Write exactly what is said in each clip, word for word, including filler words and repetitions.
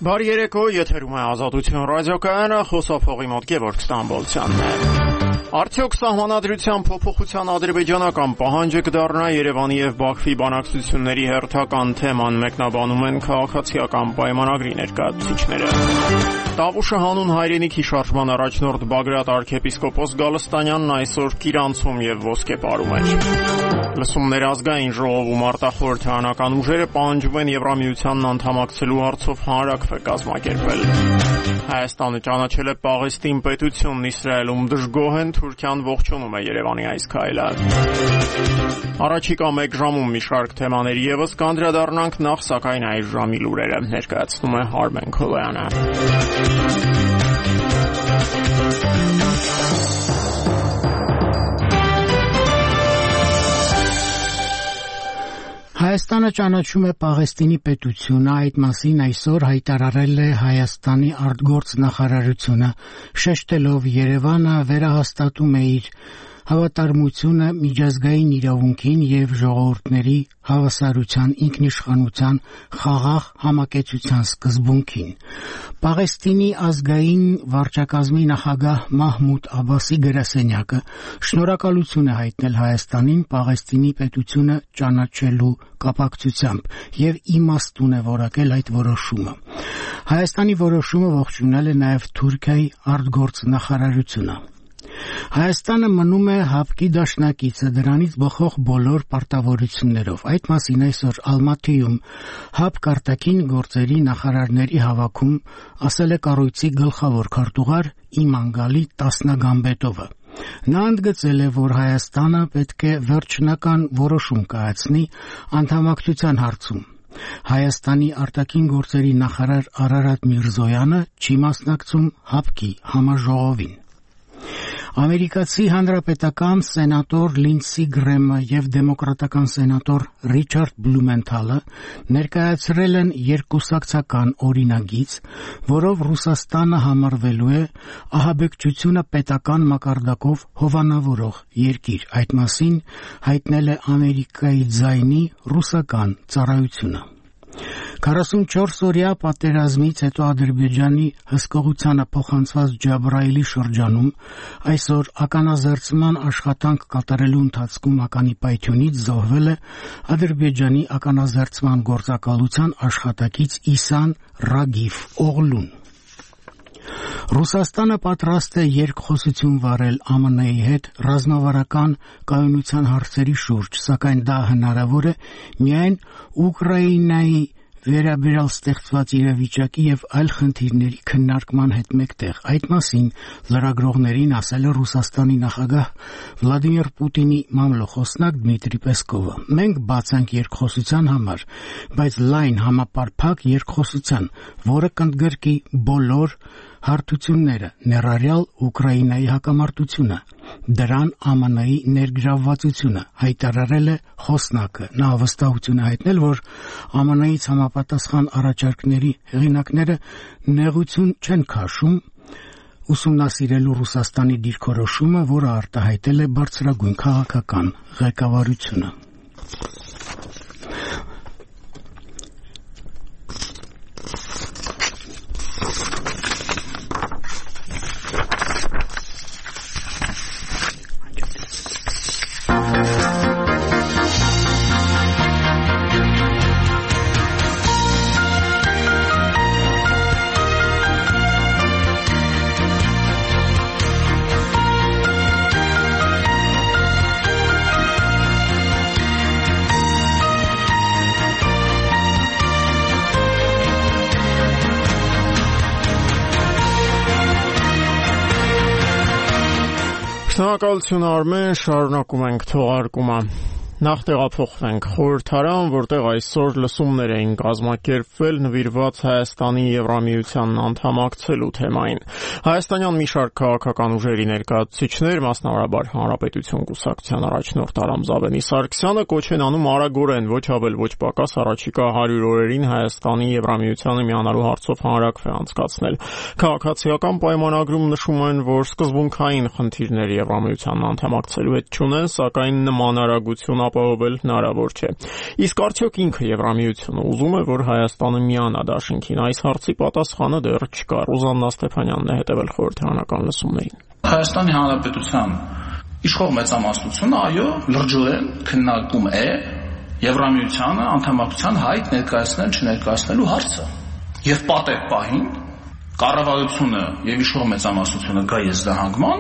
Բարի երեկո, եթերում է Ազատություն ռադիոկայանը, խոսով հողի մոտ Գևորգ Ստամբոլցյանն է։ Արդյոք սահմանադրության փոփոխության ադրբեջանական պահանջը կդառնա Երևանի եւ Բաքվի բանակցությունների հերթական թեման, մեկնաբանում են քաղաքացիական պայմանագրի ներկայացուցիչները։ Տավուշը հանուն հայրենիքի շարժման առաջնորդ Բագրատ arczepiskopos Գալստանյանն այսօր Կիրանցում եւ Ոսկեպարում էր։ Լսումներ ազգային ժողովում արտախորհրդարանական ուժերը պահանջում են Եվրամիությանն անդամակցելու հարցով հանրաքվե կազմակերպել։ Հայաստանը ճանաչել է Պաղեստին պետությունն, Իսրայելում դժգոհ են, Թուրքիան ողջունում է Երևանի այս քայլը։ Առաջիկա մեկ ժամում մի շարք թեմաների եւս կանդրադառնանք, նախ սակայն այս ժամի լուրերը ներկայացնում է Արմեն Քոլոյանը։ Հայաստանը ճանաչում է Պաղեստինի պետությունը, այդ մասին այսօր հայտարարել է Հայաստանի արտգործնախարարությունը, շեշտելով Երևանը վերահաստատում է իր հավատարմությունը միջազգային իրավունքին եւ ժողովուրդների հավասարության, ինքնիշխանության, խաղաղ համակեցության սկզբունքին։ Պաղեստինի ազգային վարչակազմի նախագահ Մահմուդ Աբասի գրասենյակը շնորհակալություն է հայտնել Հայաստանին Պաղեստինի պետությունը ճանաչելու կապակցությամբ եւ իմաստուն է որակել այդ որոշումը։ Հայաստանի որոշումը ողջունել է նաեւ Թուրքիայի արտգործնախարարությունը։ Հայաստանը մնում է ՀԱՊԿ-ի դաշնակիցը դրանից բխող բոլոր պարտավորություններով։ Այդ մասին այսօր Ալմատիում ՀԱՊԿ արտաքին գործերի նախարարների հավաքում ասել է կառույցի գլխավոր քարտուղար Իմանգալի Տասնագամբետովը։ Նա ընդգծել է, որ Հայաստանը պետք է վերջնական որոշում կայացնի անդամակցության հարցում։ Հայաստանի արտաքին գործերի նախարար Արարատ Միրզոյանը չի մասնակցում ՀԱՊԿ-ի համաժողովին։ Ամերիկացի հանրապետական սենատոր Լինսի Գրեմը եւ դեմոկրատական սենատոր Ռիչարդ Բլումենթալը ներկայացրել են երկուսակցական օրինագիծ, որով Ռուսաստանը համարվելու է ահաբեկչությունը պետական մակարդակով հովանավորող երկիր։ Այդ մասին հայտնել է Ամերիկայի ձայնի ռուսական ծառայությունը։ քառասունչորս օրյա պատերազմից հետո Ադրբեջանի հսկողությանը փոխանցված Ջաբրայելի շրջանում այսօր ականազերծման աշխատանք կատարելու ընթացքում ականի պայթյունից զոհվել է Ադրբեջանի ականազերծման գործակալության աշխատակից Իսան Ռագիվ Օղլուն։ Ռուսաստանը պատրաստ է երկխոսություն վարել ԱՄՆ-ի հետ ռազմավարական կայունության հարցերի շուրջ, սակայն դա հնարավոր է միայն Ուկրաինայի վերաբերյալ ստեղծված իրավիճակի եւ այլ խնդիրների քննարկման հետ մեկտեղ։ Այդ մասին լրագրողներին ասել է Ռուսաստանի նախագահ Վլադիմիր Պուտինի մամլոխոսնակ Դմիտրի Պեսկովը։ Մենք բաց ենք երկխոսության համար, բայց լայն համապարփակ երկխոսության, որը կընդգրկի բոլոր հարթությունները, ներառյալ Ուկրաինայի հակամարտությունը, դրան ԱՄՆ-ի ներգրավվածությունը, հայտարարել է խոսնակը։ Նա վստահություն է հայտնել, որ ԱՄՆ-ից համապատասխան առաջարկների հեղինակները նեղություն չեն քաշում ուսումնասիրելու Ռուսաստանի դիրքորոշումը, որը արտահայտել է բարձրագույն քաղաքական ղեկավարությունը։ Շնորհակալություն Արմեն, շարունակում ենք թողարկումը։ Նախ տեղափոխվենք խորհրդարան, որտեղ այսօր լսումներ էին կազմակերպվել նվիրված Հայաստանի Եվրամիությանն անդամակցելու թեմային։ Հայաստանյան մի շարք քաղաքական ուժերի ներկայացուցիչներ, մասնավորաբար Հանրապետություն կուսակցության առաջնորդ Արամ Զավենի Սարգսյանը, կոչ են անում արագորեն, ոչ ավել ոչ պակաս առաջիկա հարյուր օրերին Հայաստանի Եվրամիությանը միանալու հարցով հանրաքվե անցկացնել։ Քաղաքացիական պայմանագրում նշում են, որ սկզբունքային խնդիրներ Եվրամիությանն անդամակցելու հետ չունեն, սակայն նման արագություն ապահովել հնարավոր չէ։ Իսկ արդյոք ինքը Եվրամիությունը ուզում է, որ Հայաստանը միանա դաշինքին։ Այս հարցի պատասխանը դեռ չկա։ Ռուզաննա Ստեփանյանն է հետևել խորհրդարանական լսումներին։ Հայաստանի Հանրապետության իշխող մեծամասնությունը, այո, լրջորեն քննարկում է Եվրամիությանը անդամակցության հայտ ներկայացնել չներկայացնելու հարցը։ Եվ պատեհ պահին կառավարությունը եւ իշխող մեծամասնությունը գա եզրահանգման,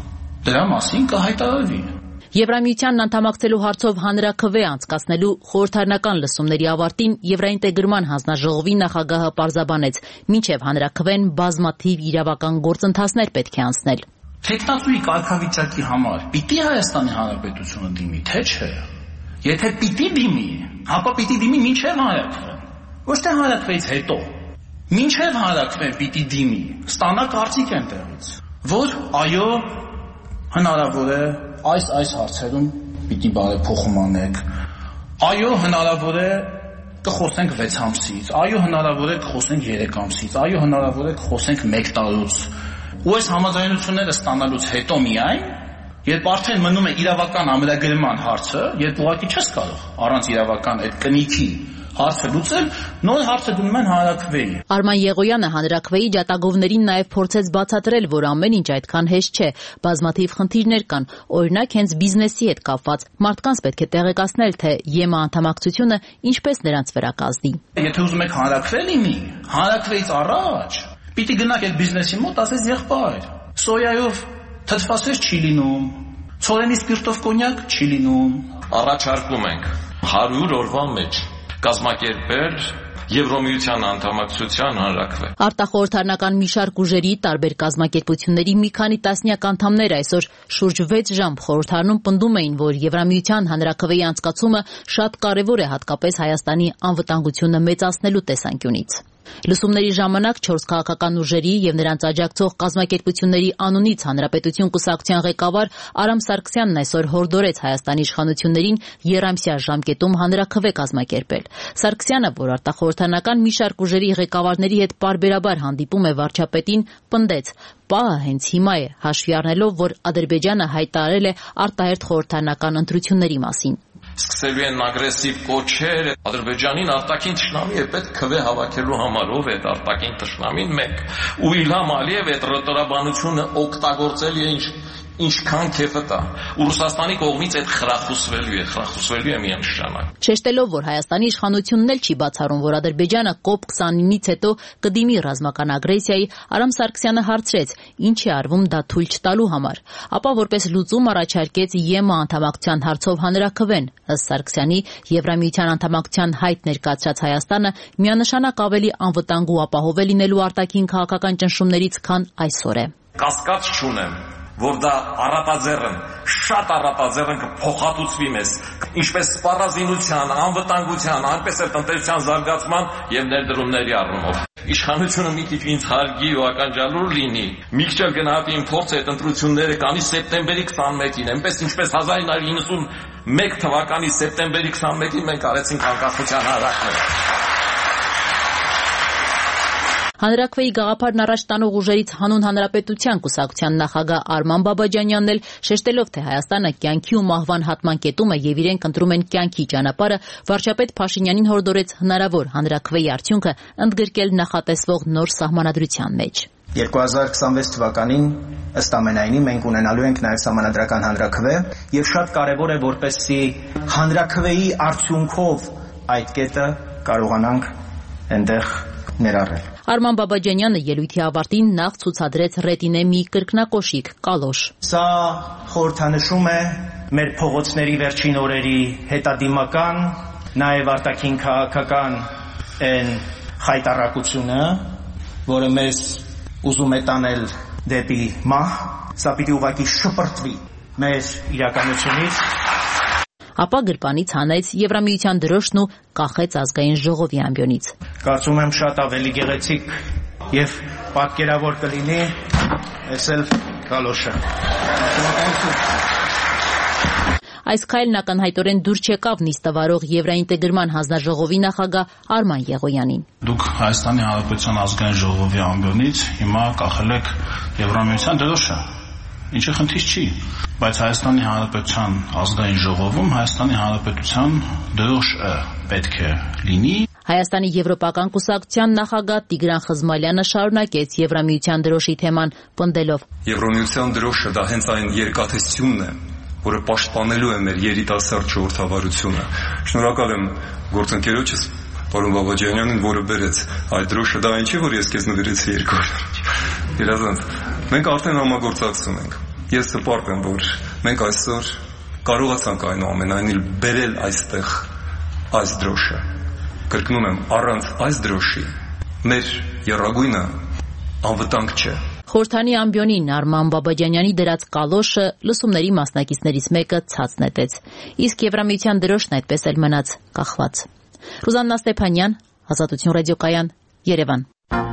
դրա մասին կհայտարարվի։ Եվրամիությանն անդամակցելու հարցով հանրաքվե անցկացնելու խորհրդարանական լսումների ավարտին Եվրաինտեգրման հանձնաժողովի նախագահը պարզաբանեց, մինչև հանրաքվեն բազմաթիվ իրավական գործընթացներ պետք է անցնել։ Թեկնածուի կարգավիճակի համար պիտի Հայաստանի Հանրապետությունը դիմի, թե չէ։ Եթե պիտի դիմի, ապա պիտի դիմի մինչև հանրաքվեն։ Ոչ թե հանրաքվեից հետո։ Մինչև հանրաքվեն պիտի դիմի, ստանա կարծիք այնտեղից, որ այո, հնարավոր է այս այս հարցերում պիտի բարեփոխում անեք։ Այո, հնարավոր է կխոսենք վեց ամսից, այո, հնարավոր է կխոսենք երեք ամսից, այո, հնարավոր է կխոսենք մեկ տարուց։ Ու այս համաձայնությունները ստանալուց հետո միայն, երբ արդեն մնում է իրավական ամրագրման հարցը, երբ ուղղակի չես կարող առանց իրավական այդ կնիքի հարցը լուծել, նոր հարցը դնում են հանրաքվեի։ Արման Եղոյանը հանրաքվեի ջատագովներին նաև փորձեց բացատրել, որ ամեն ինչ այդքան հեշտ չէ, բազմաթիվ խնդիրներ կան, օրինակ հենց բիզնեսի հետ կապված։ Մարդկանց պետք է տեղեկացնել, թե ԵՄ անդամակցությունը ինչպես նրանց վրա կազդի։ Եթե ուզում եք հանրաքվե լինի, հանրաքվեից առաջ պիտի գնաք այդ բիզնեսի մոտ, ասես եղբայր, սոյայով թթվասեր չի լինում, ցորենի սպիրտով կոնյակ չի լինում։ Առաջարկում ենք հարյուր օրվա մեջ կազմակերպել Եվրամիության անդամակցության հանրաքվե։ Արտախորհրդարանական մի շարք ուժերի տարբեր կազմակերպությունների մի քանի տասնյակ անդամներ այսօր շուրջ վեց ժամ խորհրդարանում պնդում էին, որ Եվրամիության հանրաքվեի անցկացումը շատ կարևոր է հատկապես Հայաստանի անվտանգությունը մեծացնելու տեսանկյունից։ Լսումների ժամանակ չորս քաղաքական ուժերի եւ նրանց աջակցող կազմակերպությունների անունից Հանրապետություն կուսակցության ղեկավար Արամ Սարգսյանն այսօր հորդորեց Հայաստանի իշխանություններին եռամսյա ժամկետում հանրաքվե կազմակերպել։ Սարգսյանը, որ արտախորհրդարանական մի շարք ուժերի ղեկավարների հետ պարբերաբար հանդիպում է վարչապետին, պնդեց. «Պահը հենց հիմա է, հաշվի առնելով, որ Ադրբեջանը հայտարարել է արտահերթ խորհրդարանական ընտրությունների մասին»։ Սկսելու են ագրեսիվ կոչեր, Ադրբեջանին արտաքին թշնամի է պետք քվե հավաքելու համար, ով է արտաքին թշնամին մեկ։ Ու Իլհամ Ալիև այդ ռոտորաբանությունը օգտագործել է ինչ ինչքան քեֆը տա։ Ու Ռուսաստանի կողմից այդ խրախուսվելու է, խրախուսվելու է միանշանակ։ Շեշտելով, որ Հայաստանի իշխանությունն էլ չի բացառում, որ Ադրբեջանը կոպ քսանինից հետո կդիմի ռազմական ագրեսիայի, Արամ Սարգսյանը հարցրեց, ինչ է արվում դա թույլ չտալու համար, ապա որպես լուծում առաջարկեց ԵՄ անդամակցության հարցով հանրաքվեն։ Ըստ Սարգսյանի, Եվրամիության անդամակցության հայտ ներկայացրած Հայաստանը միանշանակ ավելի անվտանգ ու ապահով է լինելու արտաքին քաղաքական ճնշումներից, քան այսօր է։ Կասկած չունեմ, որ դա առատաձեռն, շատ առատաձեռն կփոխհատուցվի մեզ, ինչպես սպառազինության, անվտանգության, այնպես էլ տնտեսության զարգացման եւ ներդրումների առումով։ Իշխանությունը մի քիչ ինձ հարգի ու ականջալուր լինի, մի քիչ էլ գնահատի իմ փորձը այդ ընտրությունները կանի սեպտեմբերի քսանմեկին, այնպես ինչպես հազար ինը հարյուր իննսունմեկ թվականի սեպտեմբերի քսանմեկին մենք արեցինք անկախության հարակները։ Հանրաքվեի գաղափարն առաջ տանող ուժերից Հանուն Հանրապետության կուսակցության նախագահ Արման Բաբաջանյանն էլ շեշտելով, թե Հայաստանը կյանքի ու մահվան հատման կետում է եւ իրենք ընտրում են կյանքի ճանապարհը, վարչապետ Փաշինյանին հորդորեց հնարավոր հանրաքվեի արդյունքը ընդգրկել նախատեսվող նոր սահմանադրության մեջ։ երկու հազար քսանվեց թվականին ըստ ամենայնի մենք ունենալու ենք նաև սահմանադրական հանրաքվե եւ շատ կարեւոր է որպեսզի հանրաքվեի արդյունքով այդ կետը կարողանանք այնտեղ ներառել։ Արման Բաբաջանյանը ելույթի ավարտին նախ ցուցադրեց ռետինե մի կրկնակոշիկ կալոշ։ Սա խորհրդանշում է մեր փողոցների վերջին օրերի հետադիմական, նաև արտաքին քաղաքական այն խայտառակությունը, որը մեզ ուզում է տանել դեպի մահ, սա պիտի ուղղակի շպրտվի մեր իրականությունից։ Ապա գրպանից հանեց Եվրամիության դրոշն ու կախեց ազգային ժողովի ամբիոնից։ Կարծում եմ շատ ավելի գեղեցիկ եւ պատկերավոր կլինի այս էլ կալոշը։ Այս քայլն ակնհայտորեն դուր չեկավ նիստը վարող Եվրաինտեգրման հանձնաժողովի նախագահ Արման Եղոյանին։ Դուք Հայաստանի Հանրապետության ազգային ժողովի ամբիոնից հիմա կախել եք Եվրամիության դրոշը։ ինչը խնդիր չի, բայց Հայաստանի Հանրապետության ազգային ժողովում Հայաստանի Հանրապետության դրոշը պետք է լինի։ Հայաստանի Եվրոպական կուսակցության նախագահ Տիգրան Խզմալյանը շարունակեց Եվրամիության դրոշի թեման, պնդելով. Եվրամիության դրոշը դա հենց այն երկաթեցությունն է, որը պաշտպանելու է մեր երիտասարդ ժողովրդավարությունը։ Շնորհակալ եմ գործընկերոջս պարոն Բաբաջանյանին, որը բերեց այդ դրոշը, դա այն չի, որ ես քեզ նվիրեցի երկու օր առաջ։ Երազանց, մենք արդեն համագործակցում ենք։ Ես հպարտ եմ, որ մենք այսօր կարողացանք այնուամենայնիվ բերել այստեղ այս դրոշը։ Կրկնում եմ, առանց այս դրոշի մեր եռագույնը անվտանգ չէ։ Խորհրդանի ամբիոնին Արման Բաբաջանյանի դրած կալոշը լսումների մասնակիցներից մեկը ցած նետեց, իսկ Եվրամիության դրոշն այդպես էլ մնաց կախված։ Ռուզաննա Ստեփանյան, Ազատություն ռադիոկայան, Երևան։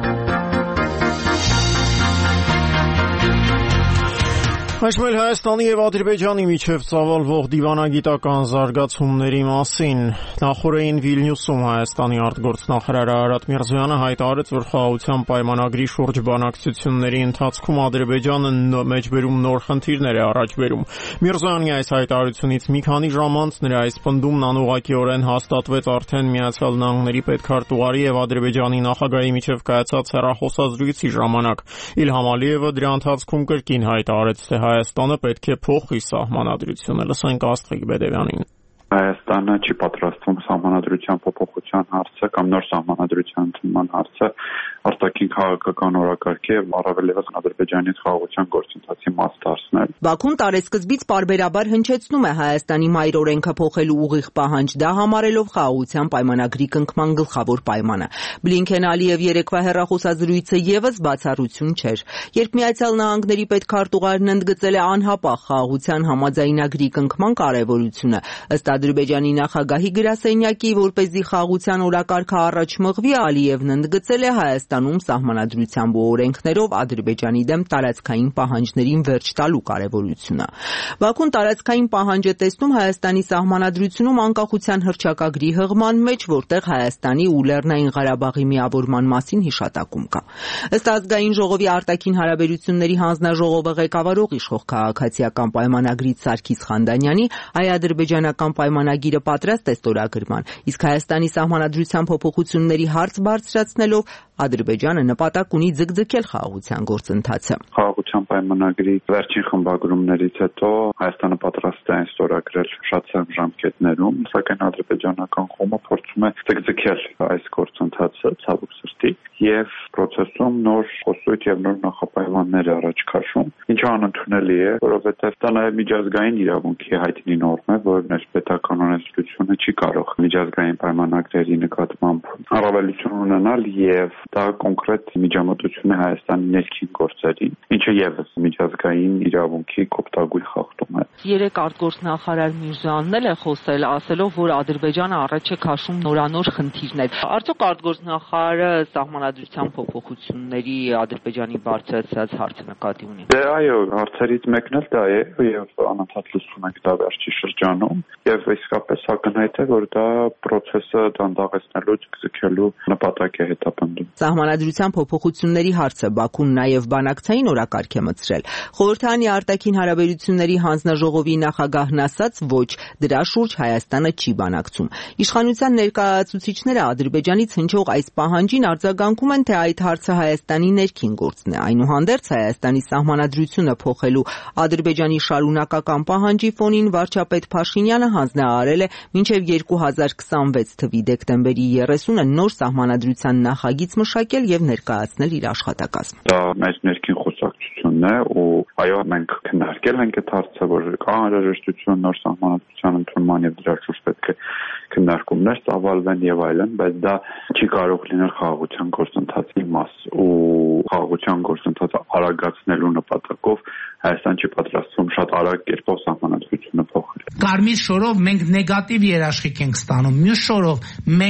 Այժմ Հայաստանի եւ Ադրբեջանի միջև ծավալվող դիվանագիտական զարգացումների մասին նախորդին Վիլնյուսում Հայաստանի արտգործնախարար Արարատ Միրզոյանը հայտարարեց, որ խաղաղության պայմանագրի շուրջ բանակցությունների ընթացքում Ադրբեջանը մեջբերում նոր խնդիրներ է առաջ բերում։ Միրզոյանի այս հայտարարությունից մի քանի ժամ անց նրա այս պնդումն անուղղակիորեն հաստատվեց արդեն Միացյալ Նահանգների պետքարտուղարի եւ Ադրբեջանի նախագահի միջև կայացած հեռախոսազրույցի ժամանակ։ Իլհամ Ալիևը դրա ընթացքում կրկին հայտարարեց, թե Հայաստանը պետք է փոխի սահմանադրությունը։ Լսենք Աստղիկ Բեդևյանին։ Հայաստանը չի պատրաստվում սահմանադրության փոփոխության հարցը կամ նոր սահմանադրության ընդունման հարցը արտաքին քաղաքական օրակարգի եւ առավել ևս Ադրբեջանի խաղաղության գործընթացի մաս դարձնել։ Բաքուն տարեսկզբից պարբերաբար հնչեցնում է Հայաստանի մայր օրենքը փոխելու ուղիղ պահանջ, դա համարելով խաղաղության պայմանագրի կնքման գլխավոր պայմանը։ Բլինքեն-Ալիև երեկվա հեռախոսազրույցը եւս բացառություն չէր։ Երբ Միացյալ Նահանգների պետքարտուղարն ընդգծել է անհապաղ խաղաղության համաձայնագրի կնքման կարեւորությունը, ըստ Ադրբեջանի նախագահի գրասենյակի, որպեսզի խաղաղության օրակարգը առաջ մղվի, Ալիևն ընդգծել է Հայաստանում սահմանադրությամբ ու օրենքներով Ադրբեջանի դեմ տարածքային պահանջներին վերջ տալու կարևորությունը։ Բաքուն տարածքային պահանջ է տեսնում Հայաստանի սահմանադրությունում անկախության հռչակագրի հղման մեջ, որտեղ Հայաստանի ու Լեռնային Ղարաբաղի միավորման մասին հիշատակում կա։ Ըստ ազգային ժողովի արտաքին հարաբերությունների հանձնաժողովը ղեկավարող իշխող քաղաքացիական պայմանագրից Սարգիս Խանդանյանի հայ-ադրբեջանական պայմանագիրը պատրաստ է ստորագրման, իսկ Հայաստանի սահմանադրության փոփոխությունների հարց բարձրացնելով Ադրբեջանը նպատակ ունի ձգձգել խաղաղության գործընթացը։ Խաղաղության պայմանագրի վերջին խմբագրումներից հետո Հայաստանը պատրաստ է այն ստորագրել շատ ցավ ժամկետներում, սակայն ադրբեջանական կողմը փորձում է ձգձգել այս գործընթացը ցավոք սրտի եւ process-ում նոր խոսույթ եւ նոր նախապայմաններ առաջ քաշում, ինչը անընդունելի է, որովհետեւ դա նաեւ միջազգային իրավունքի հայտնի նորմ է, որն էլ պետական օրենսդրությունը չի կարող միջազգային պայմանագրերի նկատմամբ առավելություն ունենալ եւ դա կոնկրետ միջամտություն է Հայաստանի ներքին գործերին, ինչը եւս միջազգային իրավունքի կոպտագույն խախտում է։ Երեք արտգործնախարար Միրզոյանն էլ է խոսել, ասելով, որ Ադրբեջանը առաջ է քաշում նորանոր խնդիրներ։ Արդյոք արտգործնախարարը սահմանադրության փոփոխությունների Ադրբեջանի բարձրացած հարցը նկատի ունի։ Դե այո, հարցերից մեկն էլ դա է եւ անընդհատ լսում ենք դա վերջի շրջանում եւ իսկապես ակնհայտ է, որ դա process-ը դանդաղեցնելու, ձգձգելու նպատակ է հետապնդում։ Սահմանադրության փոփոխությունների հարցը Բաքուն նաև բանակցային օրակարգ է մտցրել։ Խորհրդանի արտաքին հարաբերությունների հանձնաժողովի նախագահն ասաց, ոչ, դրա շուրջ Հայաստանը չի բանակցում։ Իշխանության ներկայացուցիչները Ադրբեջանից հնչող այս պահանջին արձագանքում են, թե այդ հարցը Հայաստանի ներքին գործն է։ Այնուհանդերձ Հայաստանի սահմանադրությունը փոխելու Ադրբեջանի շարունակական պահանջի ֆոնին վարչապետ Փաշինյանը հանձնարարել է մինչև երկու հազար քսանվեց թվականի դեկտեմբերի երեսունը նոր սահմանադրության նախագիծ մշակել եւ ներկայացնել իր աշխատակազմը։ Դա մեր ներքին խոսակցությունն է ու այո, մենք քննարկել ենք այդ հարցը, որ կա անհրաժեշտություն նոր սահմանադրության ընդունման եւ դրա շուրջ պետք է քննարկումներ ծավալվեն եւ այլն, բայց դա չի կարող լինել խաղաղության գործընթացի մաս ու խաղաղության գործընթացը արագացնելու նպատակով Հայաստան չի պատրաստվում շատ արագ կերպով սահմանադրությունը փոխել։ Կարմիր շորով մենք նեգատիվ երաշխիք ենք ստանում, մյուս շորով մենք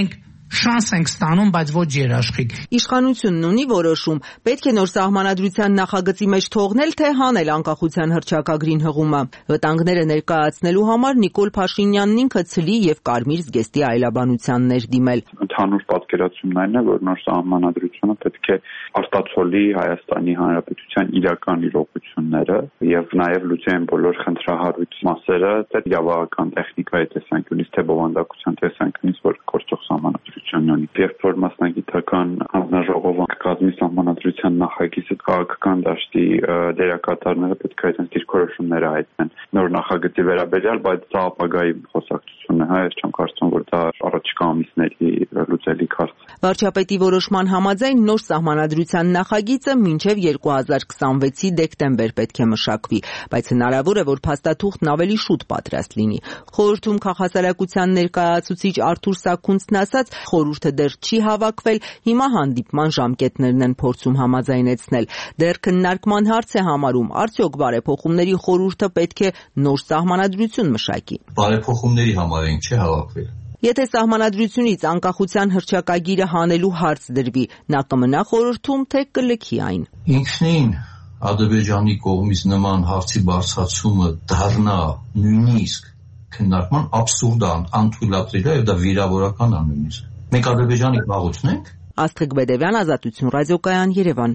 շանս ենք ստանում, բայց ոչ երաշխիք։ Իշխանությունն ունի որոշում, պետք է նոր սահմանադրության նախագծի մեջ թողնել, թե հանել անկախության հռչակագրին հղումը։ Վտանգները ներկայացնելու համար Նիկոլ Փաշինյանն ինքը ցլի եւ կարմիր զգեստի այլաբանությաններ դիմել։ Ընդհանուր պատկերացումն այն է, որ նոր սահմանադրությունը պետք է արտացոլի Հայաստանի Հանրապետության իրական իրողությունները եւ նաեւ լուծեն բոլոր խնդրահարույց մասերը, թե իրավական տեխնիկայի տեսանկյունից, թե բովանդակության տեսանկյունից, որ գործող սահմանադրությունն ունի։ Երբ որ մասնագիտական հանձնաժողովը կազմի սահմանադրության նախագիծը, քաղաքական դաշտի դերակատարները պետք է այդպես դիրքորոշումներ հայտնեն նոր նախագծի վերաբերյալ, բայց դա ապագայի խոսակցությունն է, հա, ես չեմ կարծում, որ դա առաջիկա ամիսների լուծելիք հարց է։ Վարչապետի որոշման համաձայն նոր սահմանադրության նախագիծը մինչև երկու հազար քսանվեցի դեկտեմբեր պետք է մշակվի, բայց հնարավոր է, որ փաստաթուղթն ավելի շուտ պատրաստ լինի։ Խորհրդում քաղաքասարակության ներկայացուցիչ Արթուր Սաքունցն ասաց, խորհուրդը դեռ չի հավաքվել, հիմա հանդիպման ժամկետներն են փորձում համաձայնեցնել։ Դեռ քննարկման հարց է համարում, արդյոք բարեփոխումների խորհուրդը պետք է նոր սահմանադրություն մշակի։ Բարեփոխումների համար ենք չէ հավաքվել։ Եթե սահմանադրությունից անկախության հռչակագիրը հանելու հարց դրվի, նա կմնա խորհրդում, թե կլքի այն։ Ինքնին Ադրբեջանի կողմից նման հարցի բարձրացումը դառնա նույնիսկ քննարկման աբսուրդ անթույլատրելի եւ դա վիրավորական է նույնիսկ։ Մենք Ադրբեջանի կաղուցն ենք։ Աստղիկ Բեդևյան, Ազատություն ռադիոկայան, Երևան։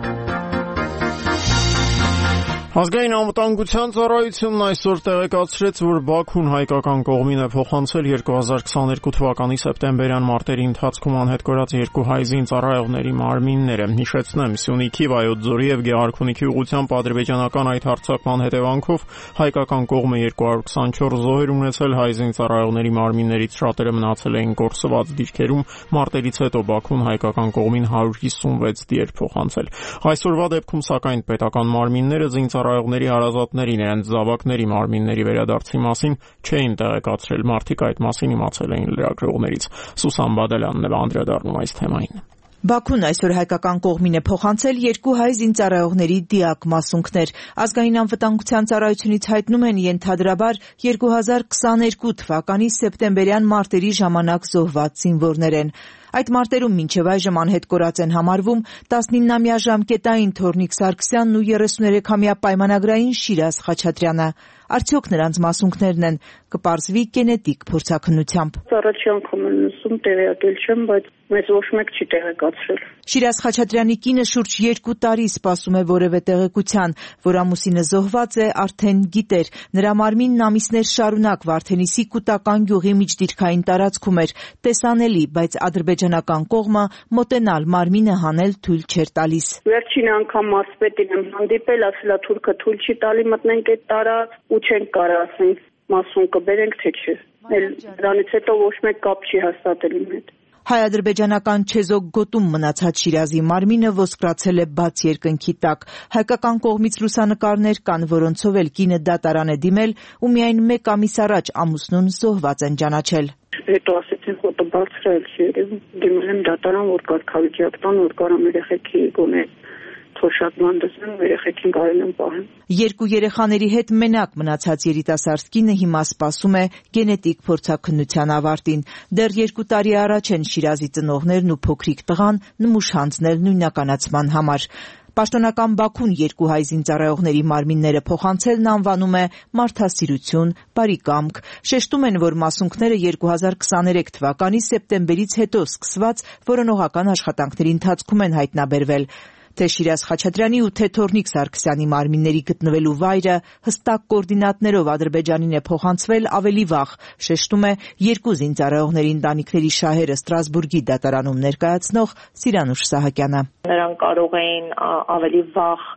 Ազգային անվտանգության ծառայությունն այսօր տեղեկացրեց, որ Բաքուն հայկական կողմին է փոխանցել երկու հազար քսաներկու թվականի սեպտեմբերյան մարտերի ընթացքում անհետ կորած երկու հայ զինծառայողների մարմինները։ Հիշեցնեմ, Սյունիքի, Վայոց ձորի եւ Գեղարքունիքի ուղղությամբ ադրբեջանական այդ հարձակման հետևանքով հայկական կողմը երկու հարյուր քսանչորս զոհեր ունեցել, հայ զինծառայողների մարմիններից շատերը մնացել էին կորսված դիրքերում։ Մարտերից հետո Բաքուն հայկական կողմին հարյուր հիսունվեց դիեր փոխանցել։ Այսօրվա դեպքում սակայն պետական մարմինները զինծառայողների հարազատներին իրենց զավակների մարմինների վերադարձի մասին չէին տեղեկացրել։ Մարդիկ այդ մասին իմացել էին լրագրողներից։ Սուսան Բադալյանն է անդրադառնում այս թեմային։ Բաքուն այսօր հայկական կողմին է փոխանցել երկու հայ զինծառայողների դիակ մասունքներ։ Ազգային անվտանգության ծառայությունից հայտնում են ենթադրաբար երկու հազար քսաներկու թվականի սեպտեմբերյան մարտերի ժամանակ զոհված զինվորներ են։ Այդ մարտերում մինչև այժմ անհետ կորած են համարվում տասնինամյա ժամկետային Թորնիկ Սարգսյանն ու երեսուներեքամյա պայմանագրային Շիրազ Խաչատրյանը։ Արդյոք նրանց մասունքներն են, կպարզվի գենետիկ փորձաքննությամբ։ Առաջի անգամ եմ լսում, տեղյակել չեմ, բայց մեզ ոչ մեկ չի տեղեկացրել։ Շիրազ Խաչատրյանի կինը շուրջ երկու տարի սպասում է որևէ տեղեկության, որ ամուսինը զոհված է, արդեն գիտեր։ Նրա մարմինն ամիսներ շարունակ Վարդենիսի կուտական գյուղի միջդիրքային տարածքում էր, տեսանելի, բայց ադրբեջանական կողմը մոտենալ մարմինը հանել թույլ չէր տալիս։ Վերջին անգամ մարզպետին եմ հանդիպել, ասել է թուրքը թույլ չի տալի մտնենք այդ տարած ու չենք կարող ասենք մասուն կբերենք թե չէ։ Դրանից հետո ոչ մեկ կապ չի հաստատել իմ հետ։ Հայ-ադրբեջանական չեզոք գոտում մնացած Շիրազի մարմինը ոսկրացել է բաց երկնքի տակ։ Հայկական կողմից լուսանկարներ կան, որոնցով էլ կինը դատարան է դիմել ու միայն մեկ ամիս առաջ ամուսնուն զոհված են ճանաչել։ Հետո ասեցին ֆոտո բարձրացրել չի, դիմել եմ դատարան, որ կարգավիճակ տան, որ կարամ երեխեքի գոնե թոշակման դասում երեխեքին կարել եմ պահել։ Երկու երեխաների հետ մենակ մնացած երիտասարդ կինը հիմա սպասում է գենետիկ փորձաքննության ավարտին։ Դեռ երկու տարի առաջ են Շիրազի ծնողներն ու փոքրիկ տղան նմուշ հանձնել նույնականացման համար։ Պաշտոնական Բաքուն երկու հայ զինծառայողների մարմինները փոխանցելն անվանում է մարդասիրություն, բարի կամք։ Շեշտում են, որ մասունքները երկու հազար քսաներեք թվականի սեպտեմբերից հետո սկսված որոնողական աշխատանքների ընթացքում են հայտնաբերվել։ Թե Շիրազ Խաչատրյանի ու թե Թորնիկ Սարգսյանի մարմինների գտնվելու վայրը հստակ կոորդինատներով Ադրբեջանին է փոխանցվել ավելի վաղ, շեշտում է երկու զինծառայողների ընտանիքների շահերը Ստրասբուրգի դատարանում ներկայացնող Սիրանուշ Սահակյանը։ Նրանք կարող էին ավելի վաղ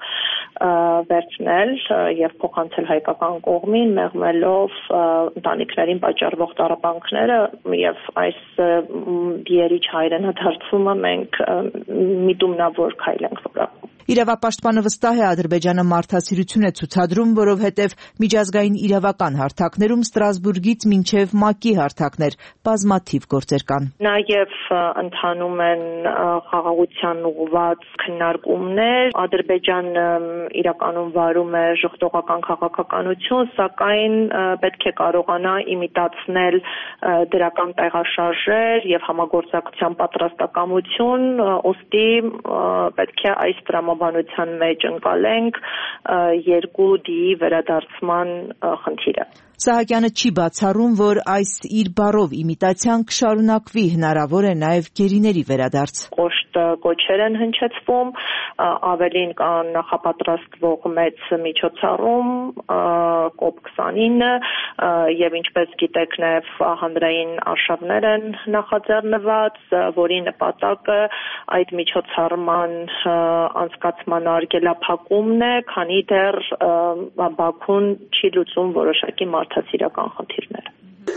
վերցնել եւ փոխանցել հայկական կողմին, մեղմելով ընտանիքներին պատճառվող տառապանքները եւ այս դիերի հայրենադարձումը մենք միտումնավոր քայլ ենք որակում։ Իրավապաշտպանը վստահ է Ադրբեջանը մարդասիրություն է ցուցադրում, որովհետև միջազգային իրավական հարթակներում Ստրասբուրգից մինչև ՄԱԿ-ի հարթակներ բազմաթիվ գործեր կան։ Նաև ընթանում են խաղաղության ուղղված քննարկումներ։ Ադրբեջանը իրականում վարում է ժխտողական քաղաքականություն, սակայն պետք է կարողանա իմիտացնել դրական տեղաշարժեր եւ համագործակցության պատրաստակամություն, ուստի պետք է այս տրամաբանության մեջ ընկալենք երկու դիի վերադարձման խնդիրը։ Սահակյանը չի բացառում, որ այս իր բառով իմիտացիան կշարունակվի, հնարավոր է նաև գերիների վերադարձ։ Կոշտ կոչեր են հնչեցվում, ավելին կան նախապատրաստվող մեծ միջոցառում կոպ քսանինը եւ ինչպես գիտեք նաև հանրային արշավներ են նախաձեռնված, որի նպատակը այդ միջոցառման անցկացման արգելափակումն է, քանի դեռ Բաքուն չի լուծում որոշակի մարդասիրական խնդիրներ։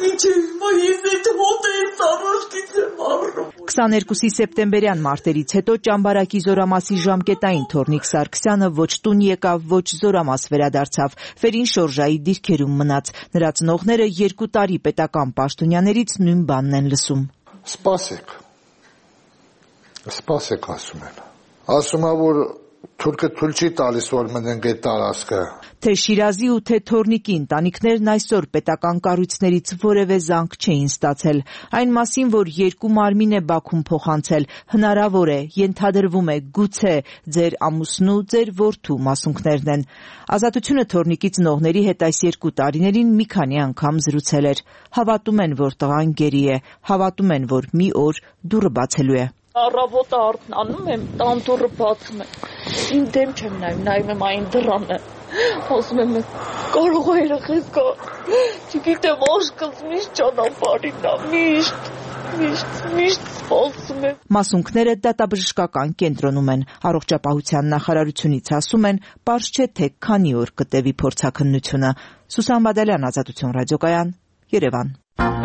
քսաներկուսի սեպտեմբերյան մարտերից հետո Ճամբարակի զորամասի ժամկետային Թորնիկ Սարգսյանը ոչ տուն եկավ, ոչ զորամաս վերադարձավ, Ֆերին Շորժայի դիրքերում մնաց։ Նրա ծնողները երկու տարի պետական պաշտոնյաներից նույն բանն են լսում։ Սպասեք, սպասեք ասում են, ասում է, որ թուրքը թույլ չի տալիս, որ մնենք այդ տարածքը։ Թե Շիրազի ու թե Թորնիկի ընտանիքներն այսօր պետական կառույցներից որևէ զանգ չէին ստացել։ Այն մասին, որ երկու մարմին է Բաքուն փոխանցել, հնարավոր է, ենթադրվում է, գուցե ձեր ամուսնու, ձեր որդու մասունքներն են։ Ազատությունը Թորնիկի ծնողների հետ այս երկու տարիներին մի քանի անգամ զրուցել էր։ Հավատում են, որ տղան գերի է, հավատում են, որ մի օր դուռը բացելու է։ Առավոտը արթնանում եմ, տան դուռը բացում եմ, իմ դեմ չեմ նայում, նայում եմ այն դռանը, ասում եմ, կարող է երեխես կա, չգիտեմ, աշկս միշտ ճանապարհին է, միշտ, միշտ, միշտ սպասում եմ։ Մասունքները դատաբժշկական կենտրոնում են, առողջապահության նախարարությունից ասում են, պարզ չէ թե քանի օր կտևի փորձաքննությունը։ Սուսան Բադալյան, Ազատություն ռադիոկայան, Երևան։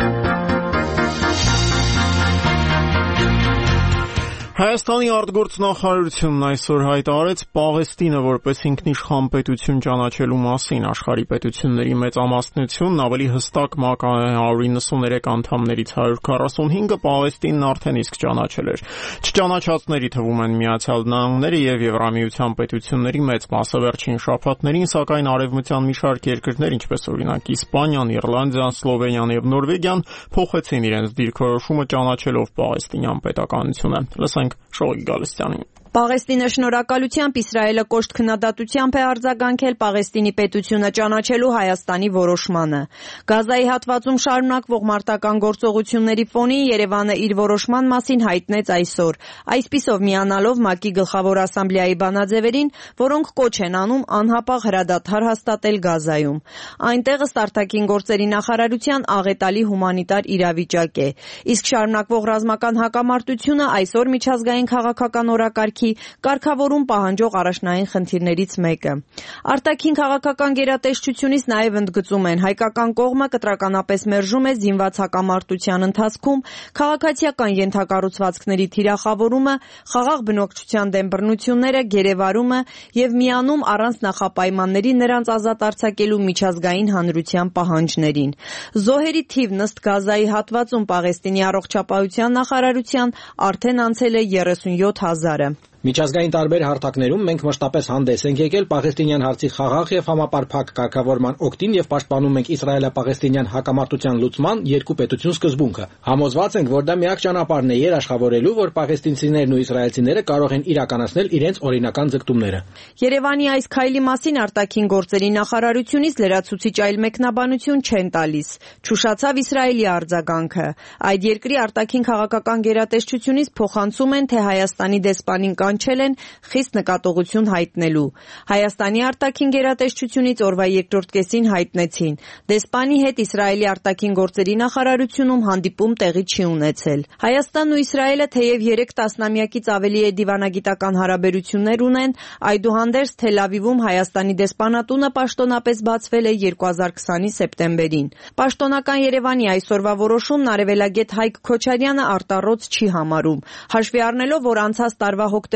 Հայաստանի արտգործնախարարությունն այսօր հայտարարեց Պաղեստինը որպես ինքնիշխան պետություն ճանաչելու մասին։ Աշխարհի պետությունների մեծամասնությունն ավելի հստակ ՄԱԿ-ի հարյուր իննսուներեք անդամներից հարյուր քառասունհինգը Պաղեստինն արդեն իսկ ճանաչել էր։ Չճանաչածների թվում են Միացյալ Նահանգները եւ Եվրամիության պետությունների մեծ մասը վերջին շաբաթներին, սակայն արևմտյան մի շարք երկրներ, ինչպես օրինակ Իսպանիան, Իռլանդիան, Սլովենիան եւ Նորվեգիան, փոխեցին իրենց դիրքորոշումը ճանաչելով պաղեստինյան պետականությունը։ Լսենք Շողի Գալստյանին։ Պաղեստինը շնորհակալությամբ Իսրայելը կոշտ քննադատությամբ է արձագանքել Պաղեստինի պետությունը ճանաչելու Հայաստանի որոշմանը։ Գազայի հատվածում շարունակվող մարտական գործողությունների ֆոնին Երևանը իր որոշման մասին հայտնեց այսօր, այսպիսով միանալով ՄԱԿ-ի գլխավոր ասամբլեայի բանաձևերին, որոնք կոչ են անում անհապաղ հրադադար հաստատել Գազայում։ Այնտեղ ըստ արտաքին գործերի նախարարության աղետալի հումանիտար իրավիճակ է, իսկ շարունակվող ռազմական հակամարտությունը այսօր միջազգային քաղաքական օրակարգի կարգավորում պահանջող առաջնային խնդիրներից մեկը։ Արտաքին քաղաքական գերատեսչությունից նաև ընդգծում են, հայկական կողմը կտրականապես մերժում է զինված հակամարտության ընթացքում քաղաքացիական ենթակառուցվածքների թիրախավորումը, խաղաղ բնակչության դեմ բռնությունները, գերեվարումը եւ միանում առանց նախապայմանների նրանց ազատ արձակելու միջազգային հանրության պահանջներին։ Զոհերի թիվն ըստ Գազայի հատվածում Պաղեստինի առողջապահության նախարարության արդեն անցել է երեսունյոթ հազարը։ Միջազգային տարբեր հարթակներում մենք մշտապես հանդես ենք եկել Պաղեստինյան հարցի խաղաղ եւ համապարփակ կարգավորման օգտին եւ պաշտպանում ենք Իսրայելա-Պաղեստինյան հակամարտության լուծման երկու պետություն սկզբունքը։ Համոզված ենք, որ դա միակ ճանապարհն է երաշխավորելու, որ պաղեստինցիներն ու իսրայելցիները կարող են իրականացնել իրենց օրինական ձգտումները։ Երևանի այս քայլի մասին արտաքին գործերի նախարարությունից լրացուցիչ այլ մեկնաբանություն չեն տալիս։ Չուշացավ Իսրայելի արձագանքը։ Այդ երկրի արտաքին քաղաքական գերատեսչությունից փոխանցում են, թե Հայաստանի դեսպանին կանչել են խիստ նկատողություն հայտնելու։ Հայաստանի արտաքին գերատեսչությունից օրվա երկրորդ կեսին հայտնեցին. դեսպանի հետ Իսրայելի արտաքին գործերի նախարարությունում հանդիպում տեղի չի ունեցել։ Հայաստանն ու Իսրայելը թեև երեք տասնամյակից ավելի է դիվանագիտական հարաբերություններ ունեն, այդուհանդերձ Թել Ավիվում Հայաստանի դեսպանատունը պաշտոնապես բացվել է երկու հազար քսանի սեպտեմբերին։ Պաշտոնական Երևանի այսօրվա որոշումն արևելագետ Հայկ Քոչարյանը արտառոց չի համարում, հաշվի առնելով, որ անցած տարվա հոկտեմբերի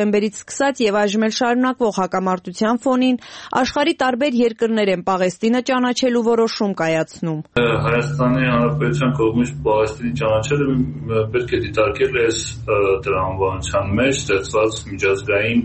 հոկտեմբերից սկսած եւ այժմ էլ շարունակվող հակամարտության ֆոնին աշխարհի տարբեր երկրներ են Պաղեստինը ճանաչելու որոշում կայացնում։ Հայաստանի Հանրապետության կողմից Պաղեստինի ճանաչելը պետք է դիտարկել այս տրամաբանության մեջ ստեղծված միջազգային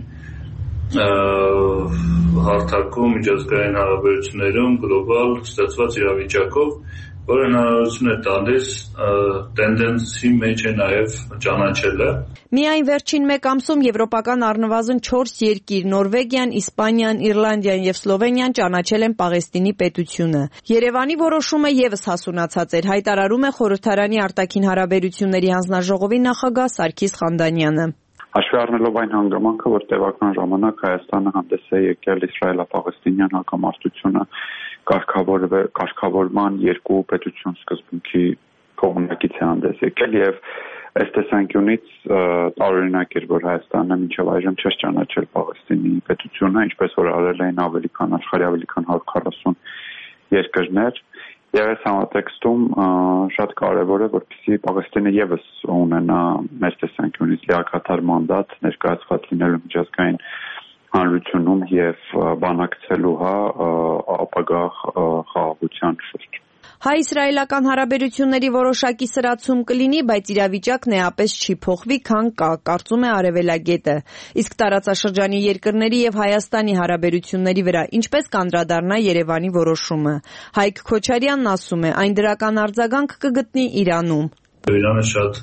հարթակում, միջազգային հարաբերություններում, գլոբալ ստեղծված իրավիճակով, որը հնարավորություն է տալիս տենդենսի մեջ է նաև ճանաչելը։ Միայն վերջին մեկ ամսում եվրոպական առնվազն չորս երկիր՝ Նորվեգիան, Իսպանիան, Իռլանդիան եւ Սլովենիան ճանաչել են Պաղեստինի պետությունը։ Երևանի որոշումը եւս հասունացած էր, հայտարարում է Խորհրդարանի արտաքին հարաբերությունների հանձնաժողովի նախագահ Սարգիս Խանդանյանը։ Հաշվի առնելով այն հանգամանքը, որ տևական ժամանակ Հայաստանը հանդես է եկել իսրայելա-պաղեստինյան հակամարտությունը կարգավորման երկու պետություն սկզբունքի կողմնակից է հանդես եկել եւ այս տեսանկյունից տարօրինակ էր, որ Հայաստանը մինչև այժմ չէ ճանաչել Պաղեստինի պետությունը, ինչպես որ արել էին ավելի քան աշխարհի ավելի քան հարյուր քառասուն երկրներ։ Եվ այս համատեքստում շատ կարևոր է, որպեսզի Պաղեստինը եւս ունենա մեր տեսանկյունից լիակատար մանդատ ներկայացված լինելու միջազգային հանրությունում եւ բանակցելու հա ապագա խաղաղության շուրջ։ Հայ-իսրայելական հարաբերությունների որոշակի սրացում կլինի, բայց իրավիճակն էապես չի փոխվի, քան կա, կարծում է Արևելագետը։ Իսկ տարածաշրջանի երկրների եւ Հայաստանի հարաբերությունների վրա ինչպես կանդրադառնա Երևանի որոշումը։ Հայկ Քոչարյանն ասում է, այն դրական արձագանք կգտնի Իրանում։ Իրանը շատ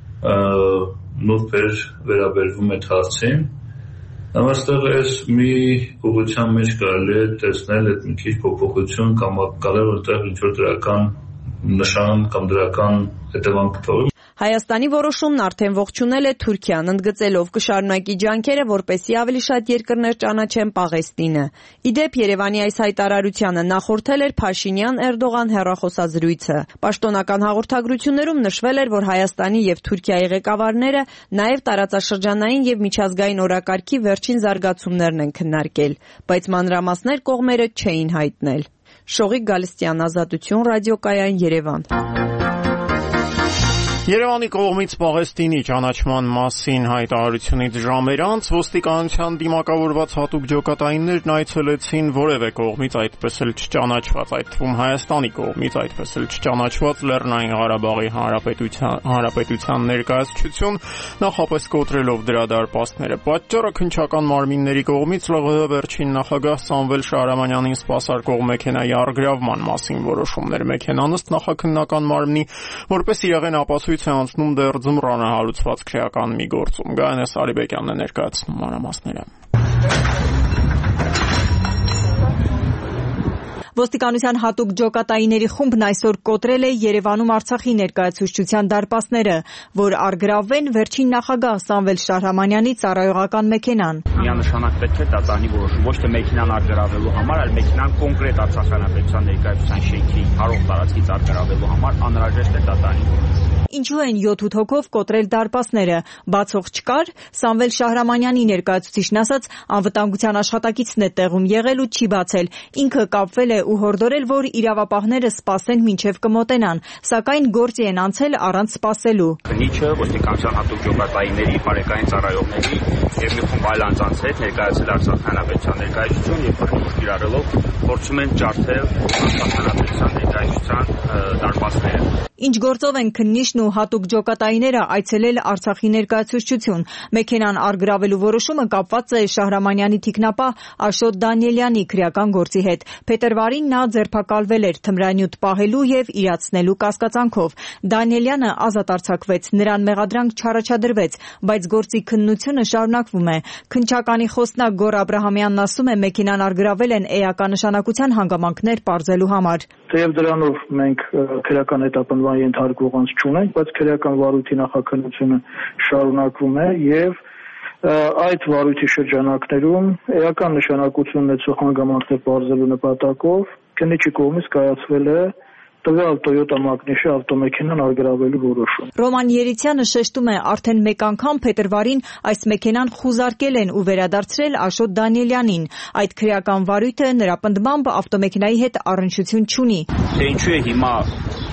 նուրբ էր վերաբերվում այդ հարցին։ Այստեղ այս մի ուղղության մեջ կարելի է տեսնել այդ մի քիչ փոփոխություն կամ կարելի որտեղ ինչ-որ դրական նշան կամ դրական հետևանք թողի։ Հայաստանի որոշումն արդեն ողջունել է Թուրքիան, ընդգծելով կշարունակի ջանքերը, որպեսզի ավելի շատ երկրներ ճանաչեն Պաղեստինը։ Ի դեպ, Երևանի այս հայտարարությանը նախորդել էր Փաշինյան-Էրդողան հեռախոսազրույցը։ Պաշտոնական հաղորդագրություններում նշվել էր, որ Հայաստանի եւ Թուրքիայի ղեկավարները նաև տարածաշրջանային եւ միջազգային օրակարգի վերջին զարգացումներն են քննարկել, բայց մանրամասներ կողմերը չէին հայտնել։ Շողիկ Գալստյան, Ազատություն, ռադիոկայան, Երևան։ Երևանի կողմից Պաղեստինի ճանաչման մասին հայտարարությունից ժամեր անց ոստիկանության դիմակավորված հատուկ ջոկատայիններն այցելեցին որևէ կողմից այդպես էլ չճանաչված, այդ թվում Հայաստանի կողմից այդպես էլ չճանաչված Լեռնային Ղարաբաղի Հանրապետության Հանրապետության ներկայացություն, նախապես կոտրելով դրա դարպասները։ Պատճառը քննչական մարմինների կողմից ԼՂՀ վերջին նախագահ Սամվել Շահրամանյանին սպասարկող մեքենայի առգրավման մասին որոշումներ։ Մեքենան ըստ նախաքննական մարմնի որպես իրեղեն ապացույց է անցնում դեռ ձմռանը հարուցված քրեական մի գործում։ Գայանե Սարիբեկյանն է ներկայացնում մանրամասները։ Ոստիկանության հատուկ ջոկատայինների խումբն այսօր կոտրել է Երևանում Արցախի ներկայացուցչության դարպասները, որ առգրավվեն վերջին նախագահ Սամվել Շահրամանյանի ծառայողական մեքենան։ Միանշանակ պետք է տատանի որոշում, ոչ թե մեքենան առգրավելու համար, այլ մեքենան կոնկրետ Արցախի հանրապետության ներկայացության շենքի հարող տարածքից առգրավելու համար անհրաժեշտ է տատանի որոշում։ Ինչու են յոթ-ութ հոգով կոտրել դարպասները։ Բացող չկար, Սամվել Շահրամանյանի ներկայացուցիչն ասաց, անվտանգության աշխատակիցն է տեղում եղել ու չի բացել։ Ինքը կապվել է ու հորդորել, որ իրավապահները սպասեն մինչև կմոտենան, սակայն գործի են անցել առանց սպասելու։ Բնիչը ոստիկանության հատուկ ջոկատայինների բարեկային ծառայողների եւ մի խումբ այլ անձանց հետ ներկայացել Արցախի հանրապետության ներկայացություն եւ բռնուկ կիրառելով փորձում են ջարդել Արցախի հանրապետության ներկայացության դարպասները։ Ինչ գործով են քննիչն ու հատուկ ջոկատայինները այցելել Արցախի ներկայացուցչություն։ Մեքենան առգրավելու որոշումը կապված է Շահրամանյանի թիկնապահ Աշոտ Դանիելյանի քրեական գործի հետ։ Փետրվարին նա ձերբակալվել էր թմրանյութ պահելու եւ իրացնելու կասկածանքով։ Դանիելյանը ազատ արձակվեց, նրան մեղադրանք չառաջադրվեց, բայց գործի քննությունը շարունակվում է։ Քննչականի խոսնակ Գոռ Աբրահամյանն ասում է, մեքենան առգրավել են էականնշանակության հանգամանքներ պարզելու համար։ Թեև դրանով մենք քրեական հետապնդման ենթարկող անձ չունենք, բայց քրեական վարույթի նախաքննությունը շարունակվում է եւ այդ վարույթի շրջանակներում էական նշանակություն ունեցող հանգամանքներ պարզելու նպատակով քննիչի կողմից կայացվել է տվյալ Toyota Magnish ավտոմեքենան առգրավելու որոշում։ Ռոման Երիցյանը շեշտում է, արդեն մեկ անգամ փետրվարին այս մեքենան խուզարկել են ու վերադարձրել Աշոտ Դանիելյանին։ Այդ քրեական վարույթը նրա պնդմամբ ավտոմեքենայի հետ առնչություն չունի։ Թե ինչու է հիմա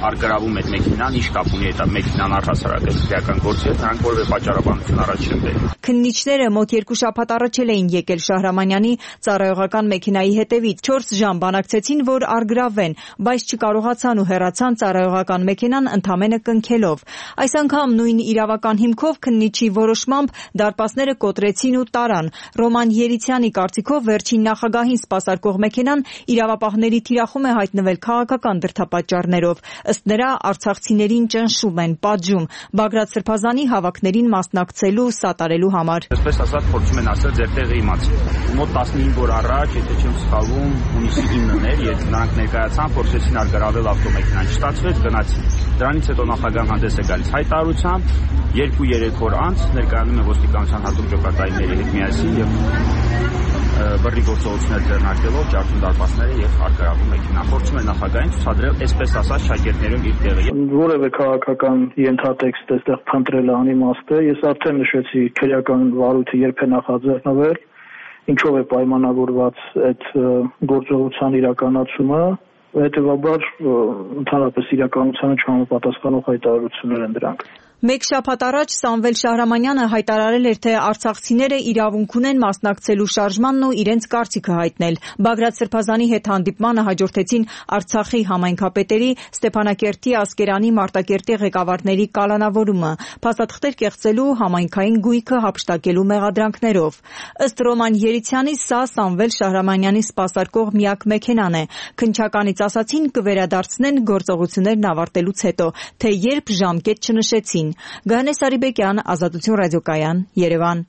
արգրավում այդ մեքենան, ինչ կապ ունի այդ մեքենան առհասարակ այդ քրեական գործի հետ, նրանք որևէ պատճառաբանություն առաջ չեն բերում։ Քննիչները մոտ երկու շաբաթ առաջ էին եկել Շահրամանյանի ծառայողական մեքենայի հետևից։ չորս ժամ բանակցեցին, որ արգրավեն, բայց չկարողացան ու հեռացան ծառայողական մեքենան ընդամենը կնքելով։ Այս անգամ նույն իրավական հիմքով քննիչի որոշմամբ դարպասները կոտրեցին ու տարան։ Ռոման Երիցյանի կարծիքով վերջին նախագահին սպասարկող մեքենան իրավապահների թիրախում է հայտնվել քաղաքական դրդապատճառներով։ Ըստ նրա, արցախցիներին ճնշում են, պատժում։ Բագրատ Սրբազանի հավաքներին մասնակցելու, սատարելու համար։ Այսպես ասած, փորձում են ասել ձեր տեղը իմացել։ Մոտ տասնհինգ օր առաջ, եթե չեմ սխալվում, հունիսի իննն էր, երբ նրանք ներկայացան, փորձեցին արգարավել ավտոմեքենան, չստացվեց, գնացին։ Դրանից հետո նախագահան հանդես է գալիս հայտարարությամբ, երկու-երեք օր անց ներկայանում է ոստիկանության հատուկ ջոկատայինների հետ միասին եւ բռնի գործողություններ ձեռնարկելով ջարդում դարպասները եւ արգարավում մեքենան։ Փորձում է նախագահին ցուցադրել, այսպես ասած, շագերտներում իր տեղը։ Որևէ քաղաքական ենթատեքստ այստեղ փնտրելը անիմաստ է։ Ես արդեն նշեցի քրեական վարույթը երբ է նախաձեռնվել, ինչով է պայմանավորված այդ գործողության իրականացումը, հետևաբար ընդհանրապես իրականությանը չհամապատասխանող հայտարարություններ են դրանք։ Մեկ շաբաթ առաջ Սամվել Շահրամանյանը հայտարարել էր, թե արցախցիները իրավունք ունեն մասնակցելու շարժմանն ու իրենց կարծիքը հայտնել։ Բագրատ Սրբազանի հետ հանդիպմանը հաջորդեցին Արցախի համայնքապետերի, Ստեփանակերտի, Ասկերանի, Մարտակերտի ղեկավարների կալանավորումը, փաստաթղթեր կեղծելու, համայնքային գույքը հափշտակելու մեղադրանքներով։ Ըստ Ռոման Երիցյանի, սա Սամվել Շահրամանյանի սպասարկող միակ մեքենան է։ Քննչականից ասացին, կվերադարձնեն գործողություններն ավարտելուց հետո, թե երբ ժամկետ չնշեցին։ Գաներ Սարիբեկյան, Ազատություն ռադիոկայան, Երևան։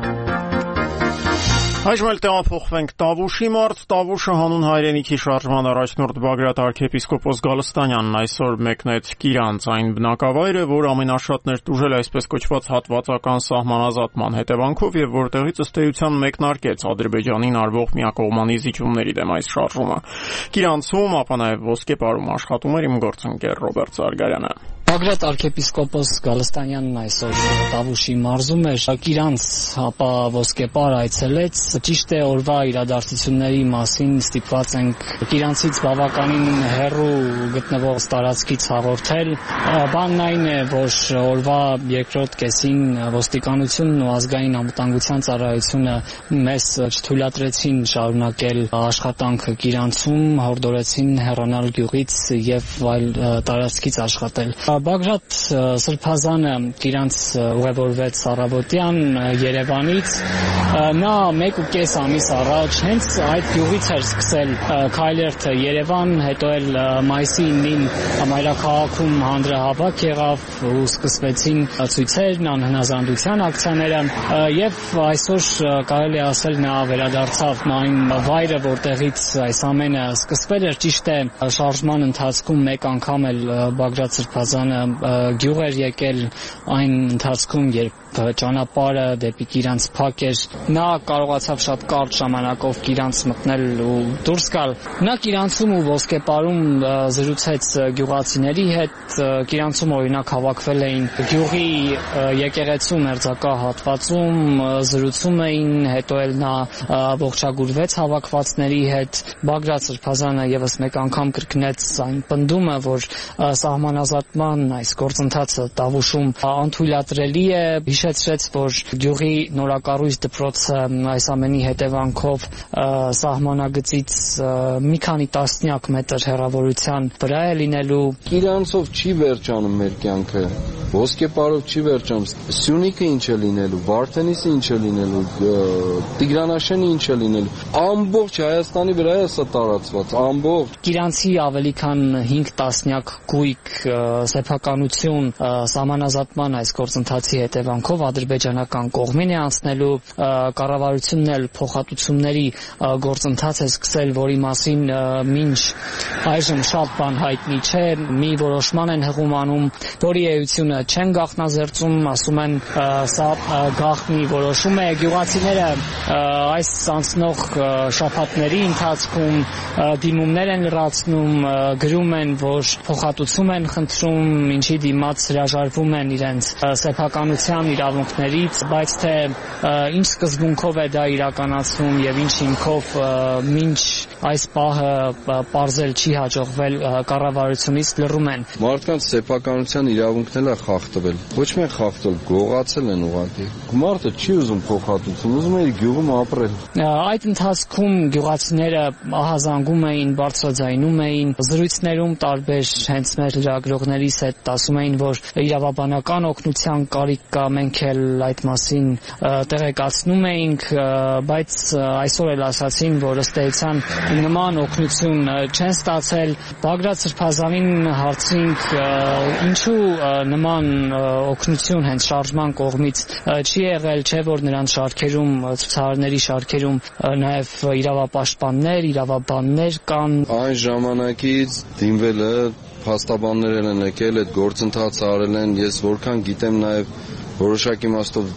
Այժմ էլ տեղափոխվենք Տավուշի մարտ։ Տավուշը հանուն հայրենիքի շարժման առաջնորդ Բագրատ arքեպիսկոպոս Գալստանյանն այսօր մեկնեց Կիրանց, այն բնակավայրը, որ ամենաշատն էր տուժել այսպես կոչված հատվածական սահմանազատման հետևանքով եւ որտեղից ըստ էության մեկնարկեց Ադրբեջանին արվող միակողմանի զիջումների դեմ այս շարժումը։ Կիրանցում, ապա նաեւ Ոսկեպարում աշխատում էր իմ գործընկեր Ռոբերտ Զարգարյանը։ Բագրատ arքեպիսկոպոս Գալստանյանն այսօր Տավուշի մարզում էր, Կիրանց, ապա Ոսկեպար այցելեց։ Ճիշտ է, օրվա իրադարձությունների մասին ստիպված ենք Կիրանցից բավականին հեռու գտնվող տարածքից հաղորդել։ Բանն այն է, որ օրվա երկրորդ կեսին ոստիկանությունն ու ազգային անվտանգության ծառայությունը մեզ չթույլատրեցին շարունակել աշխատանքը Կիրանցում, հորդորեցին հեռանալ գյուղից եւ այլ տարածքից աշխատել։ Բագրատ Սրբազանը Կիրանց ուղևորվեց առավոտյան Երևանից։ Նա մեկ ու կես ամիս առաջ հենց այդ գյուղից էր սկսել քայլերթը Երևան, հետո էլ մայիսի իննին մայրաքաղաքում հանրահավաք եղավ ու սկսվեցին ցույցերն, անհնազանդության ակցիաները եւ այսօր կարելի է ասել նա վերադարձավ այն վայրը, որտեղից այս ամենը սկսվել էր։ Ճիշտ է, շարժման ընթացքում մեկ անգամ էլ Բագրատ Սրբազանը գյուղ էր եկել, այն ընթացքում, երբ ճանապարհը դեպի Կիրանց փակ էր, նա կարողացավ շատ կարճ ժամանակով Կիրանց մտնել ու դուրս գալ։ Նա Կիրանցում ու Ոսկեպարում զրուցեց գյուղացիների հետ, Կիրանցում օրինակ հավաքվել էին գյուղի եկեղեցու մերձակա հատվածում, զրուցում էին, հետո էլ նա ողջագուրվեց հավաքվածների հետ։ Բագրատ Սրբազանը եւս մեկ անգամ կրկնեց այն պնդումը, որ սահմանազատման այս գործընթացը Տավուշում անթույլատրելի է, հիշեցրեց, որ գյուղի նորակառույց դպրոցը այս ամենի հետևանքով սահմանագծից մի քանի տասնյակ մետր հեռավորության վրա է լինելու։ Կիրանցով չի վերջանում մեր կյանքը, Ոսկեպարով չի վերջանում, Սյունիքը ինչ է լինելու, Վարդենիսը ինչ է լինելու, Տիգրանաշենը ինչ է լինելու, ամբողջ Հայաստանի վրա է սա տարածված, ամբողջ։ Կիրանցի ավելի քան հինգ տասնյակ գույք սեփականություն սահմանազատման այս գործընթացի հետևանքով ադրբեջանական կողմին է անցնելու, կառավարությունն էլ փոխհատուցումների գործընթաց է սկսել, որի մասին մինչ այժմ շատ բան հայտնի չէ, մի որոշման են հղում անում, որի էությունը չեն գաղտնազերծում, ասում են սա գաղտնի որոշում է։ Գյուղացիները այս անցնող շաբաթների ընթացքում դիմումներ են լրացնում, գրում են, որ փոխհատուցում են խնդրում, ինչի դիմաց հրաժարվում են իրենց սեփականության, իրավունքներից, բայց թե ինչ սկզբունքով է դա իրականացվում եւ ինչ հիմքով մինչ այս պահը պարզել չի հաջողվել կառավարությունից լռում են։ Մարդկանց սեփականության իրավունքն է խախտվել։ Ոչ միայն խախտել, գողացել են ուղղակի։ Մարդը չի ուզում փոխհատուցում, ուզում է իր գյուղում ապրել։ Այդ ընթացքում գյուղացիները ահազանգում էին, բարձրաձայնում էին, զրույցներում տարբեր հենց մեր լրագրողներիս հետ ասում էին, որ իրավաբանական օգնության կարիք կա, մենք էլ այդ մասին տեղեկացնում էինք, բայց այսօր էլ ասացին, որ ըստ էության նման օգնություն չեն ստացել։ Բագրատ Սրբազանին հարցրինք, ինչու նման օգնություն հենց շարժման կողմից չի եղել, չէ՞ որ նրանց շարքերում, ցուցարարների շարքերում նաև իրավապաշտպաններ, իրավաբաններ կան։ Այն ժամանակից դիմվել է, փաստաբաններ են եկել, այդ գործընթացը արել են, ես որքան գիտեմ նաև որոշակի իմաստով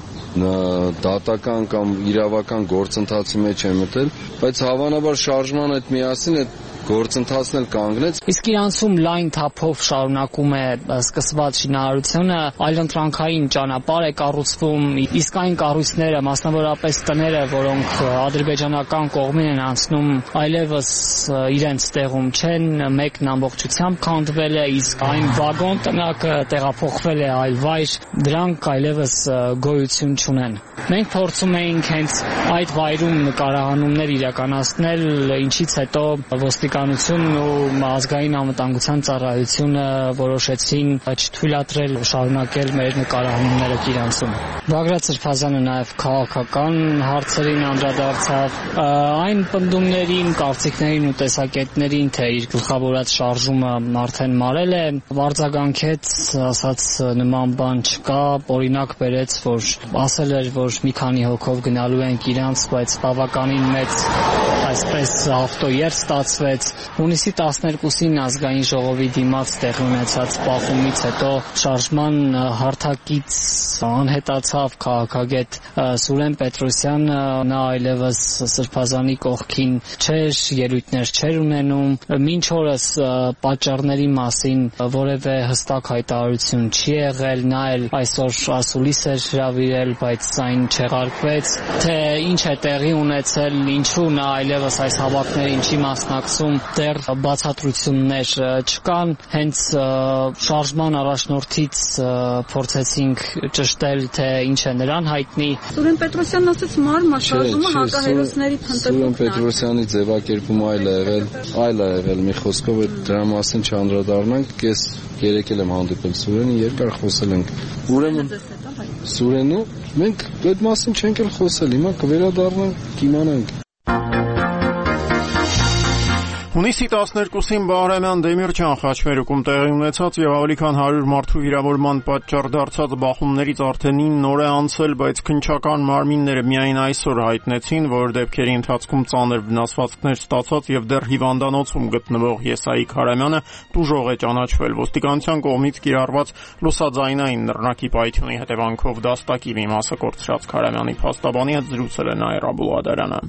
դատական կամ իրավական գործընթացի մեջ է մտել, բայց հավանաբար շարժման հետ միասին այդ գործընթացն էլ կանգնեց։ Իսկ իրանցում լայն թափով շարունակում է սկսված շինարարությունը, այլընտրանքային ճանապարհ է կառուցվում, իսկ այն կառույցները, մասնավորապես տները, որոնք ադրբեջանական կողմին են անցնում, այլևս իրենց տեղում չեն, մեկն ամբողջությամբ քանդվել է, իսկ այն վագոն տնակը տեղափոխվել է այլ վայր, դրանք այլևս գոյություն չունեն։ Մենք փորձում էինք հենց այդ վայրում նկարահանումներ իրականացնել, ինչից հետո ոստիկանությունն ու ազգային անվտանգության ծառայությունը որոշեցին չթույլատրել շարունակել մեր նկարահանումները Կիրանցում։ Բագրատ Սրբազանը նաև քաղաքական հարցերին անդրադարձավ, այն պնդումներին, կարծիքներին ու տեսակետներին, թե իր գլխավորած շարժումը արդեն մարել է, արձագանքեց, ասաց նման բան չկա, օրինակ բերեց, որ ասել էր, որ մի քանի հոգով գնալու են Կիրանց, բայց բավականին մեծ այսպես ավտոերթ ստացվեց։ Հունիսի տասներկուսին ազգային ժողովի դիմաց տեղի ունեցած բախումից հետո շարժման հարթակից անհետացավ քաղաքագետ Սուրեն Պետրոսյանը, նա այլևս Սրբազանի կողքին չէր, ելույթներ չէր ունենում, մինչ օրս պատճառների մասին որևէ հստակ հայտարարություն չի եղել, նա էլ այսօր ասուլիս էր հրավիրել, բայց այն չեղարկվեց, թե ինչ է տեղի ունեցել, ինչու նա այլևս այս հավաքներին չի մասնակցում, դեռ բացատրություններ չկան, հենց շարժման առաջնորդից փորձեցինք ճշտել, թե ինչ է նրան հայտնի։ Սուրեն Պետրոսյանն ասաց մարմա շարժումը հակահերոսների փնտրելուց։ Սուրեն Պետրոսյանի ձևակերպումը այլ է եղել, այլ է եղել, մի խոսքով դրա մասին չանդրադառնանք, ես երեկ էլ եմ հանդիպել Սուրենին, երկար խոսել ենք։ Ուրեմն Սուրենը մենք այդ մասին չենք էլ խոսել, հիմա կվերադառնանք, կիմանանք։ Հունիսի տասներկուսին Բահրամյան Դեմիրճան խաչմերուկում տեղի ունեցած եւ ավելի քան հարյուր մարդու վիրավորման պատճառ դարձած բախումներից արդեն ինը օր է անցել, բայց քննչական մարմինները միայն այսօր հայտնեցին, որ դեպքերի ընթացքում ծանր վնասվածքներ ստացած եւ դեռ հիվանդանոցում գտնվող Եսայի Քարամյանը տուժող է ճանաչվել։ Ոստիկանության կողմից կիրառված լուսաձայնային նռնակի պայթյունի հետևանքով դաստակի մի մասը կորցրած Քարամյանի փաստաբանի հետ զրուցել է Նաիրա Բուլադարյանը։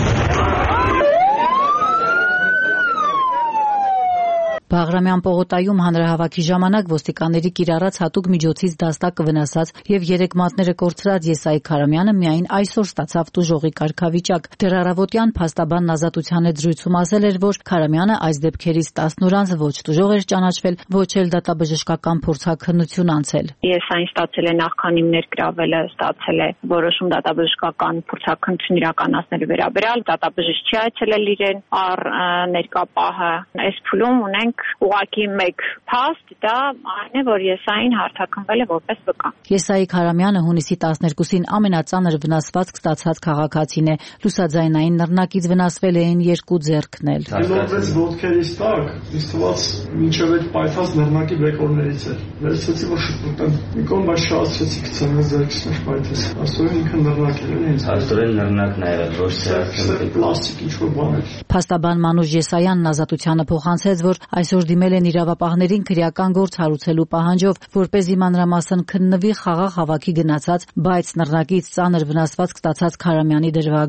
Բաղրամյան պողոտայում հանրահավաքի ժամանակ ոստիկանների կիրառած հատուկ միջոցից դաստակը վնասած եւ երեք մատները կորցրած Եսայի Քարամյանը միայն այսօր ստացավ տուժողի կարգավիճակ։ Դեռ առավոտյան փաստաբանն Ազատության հետ զրույցում ասել էր, որ Քարամյանը այս դեպքերից տասն օր անց ոչ տուժող էր ճանաչվել, ոչ էլ դատաբժշկական փորձաքննություն անցել։ Եսային ստացել է նախքան իմ ներգրավելը, ստացել է որոշում դատաբժշկական փորձաքննություն իրականացնելու վերաբերյալ, դատաբժիշկ չի այցելել իրեն, առ ներկա պահը այս փուլում ունենք ուղղակի մեկ փաստ, դա այն է, որ Եսային հարթակնվել է որպես վկա։ Եսայի Քարամյանը հունիսի տասներկուսին ամենածանր վնասվածք ստացած քաղաքացին է։ Լուսաձայնային նռնակից վնասվել էին երկու ձեռքն էլ։ Դիլովեց ոտքերից տակ, ինձ թվաց մինչև այդ պայթած նռնակի բեկորներից էր։ Վերցեցի, որ շփոթեմ։ Նիկոն բայց շահացրեցի գցեմ ձեռքից մեջ պայթեց։ Աստորեն ինքը նռնակ էր, ինձ Աստորեն նռնակն է եղել, ոչ թե պլաստիկ ինչ-որ բան էր։ Փաստաբան Մանուշ Եսայանն Ազատությանը փոխանցեց, որ այսօր դիմել են իրավապահներին քրեական գործ հարուցելու պահանջով, որպեսզի մանրամասն քննվի խաղաղ հավաքի գնացած, բայց նռնակից ծանր վնասվածք ստացած Քարամյանի դրվագը։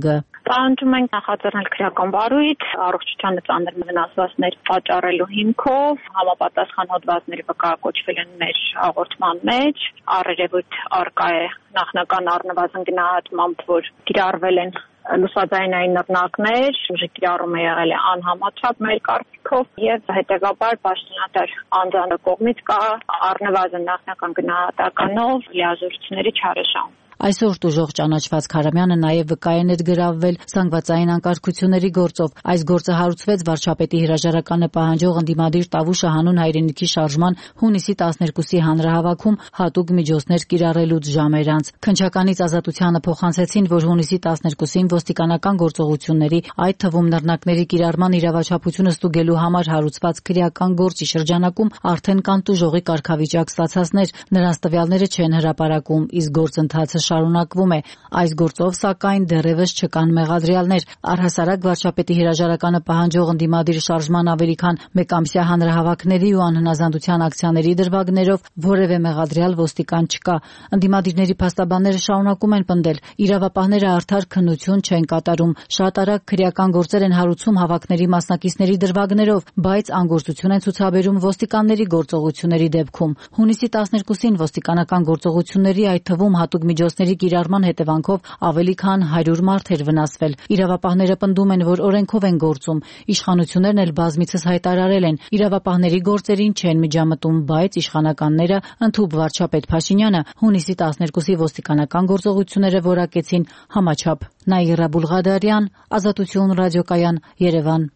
Պահանջում ենք նախաձեռնել քրեական վարույթ առողջությանը ծանր վնասվածքներ պատճառելու հիմքով, համապատասխան հոդվածների վկայակոչվել են մեր հաղորդման մեջ, առերևույթ առկա է նախնական առնվազն գնահատմամբ, որ կիրառվել են լուսաձայնային նռնակներ, ուժի կիրառումը եղել է անհամաչափ մեր կարծիքով եւ հետեւաբար պաշտոնատար անձանց կողմից կա առնվազն նախնական գնահատականով լիազորությունների չարաշահում։ Այսօր տուժող ճանաչված Քարամյանը նաև վկա է ներգրավվել զանգվածային անկարգությունների գործով։ Այս գործը հարուցվեց վարչապետի հրաժարականը պահանջող ընդդիմադիր Տավուշը հանուն հայրենիքի շարժման հունիսի տասներկուսի հանրահավաքում հատուկ միջոցներ կիրառելուց ժամեր անց։ Քննչականից Ազատությանը փոխանցեցին, որ հունիսի տասներկուսին ոստիկանական գործողությունների, այդ թվում նռնակների կիրառման իրավաչափությունը ստուգելու համար հարուցված քրեական գործի շրջանակում արդեն կան տուժողի կարգավիճակ ստացածներ, նրանց տվյալները չեն հրապարակում, իսկ գործընթացը շարունակվում է։ Այս գործով, սակայն, դեռևս չկան մեղադրյալներ։ Առհասարակ վարչապետի հրաժարականը պահանջող ընդդիմադիր շարժման ավելի քան մեկամսյա հանրահավաքների ու անհնազանդության ակցիաների դրվագներով որևէ մեղադրյալ ոստիկան չկա։ Ընդդիմադիրների փաստաբանները շարունակում են պնդել, իրավապահները արդար քննություն չեն կատարում, շատ արագ քրեական գործեր են հարուցում հավաքների մասնակիցների դրվագներով, բայց անգործություն են ցուցաբերում ոստիկանների գործողությունների դեպքում։ Հունիսի տասներկուսին ոստիկանական գործողությունների, այդ թվում հատուկ միջոցների կիրառման հետևանքով ավելի քան հարյուր մարդ էր վնասվել։ Իրավապահները պնդում են, որ օրենքով են գործում։ Իշխանություններն էլ բազմիցս հայտարարել են, իրավապահների գործերին չեն միջամտում, բայց իշխանականները, ընդհուպ վարչապետ Փաշինյանը, հունիսի տասներկուսի ոստիկանական գործողությունները որակեցին համաչափ։ Նաիրա Բուլղադարյան, Ազատություն ռադիոկայան, Երևան։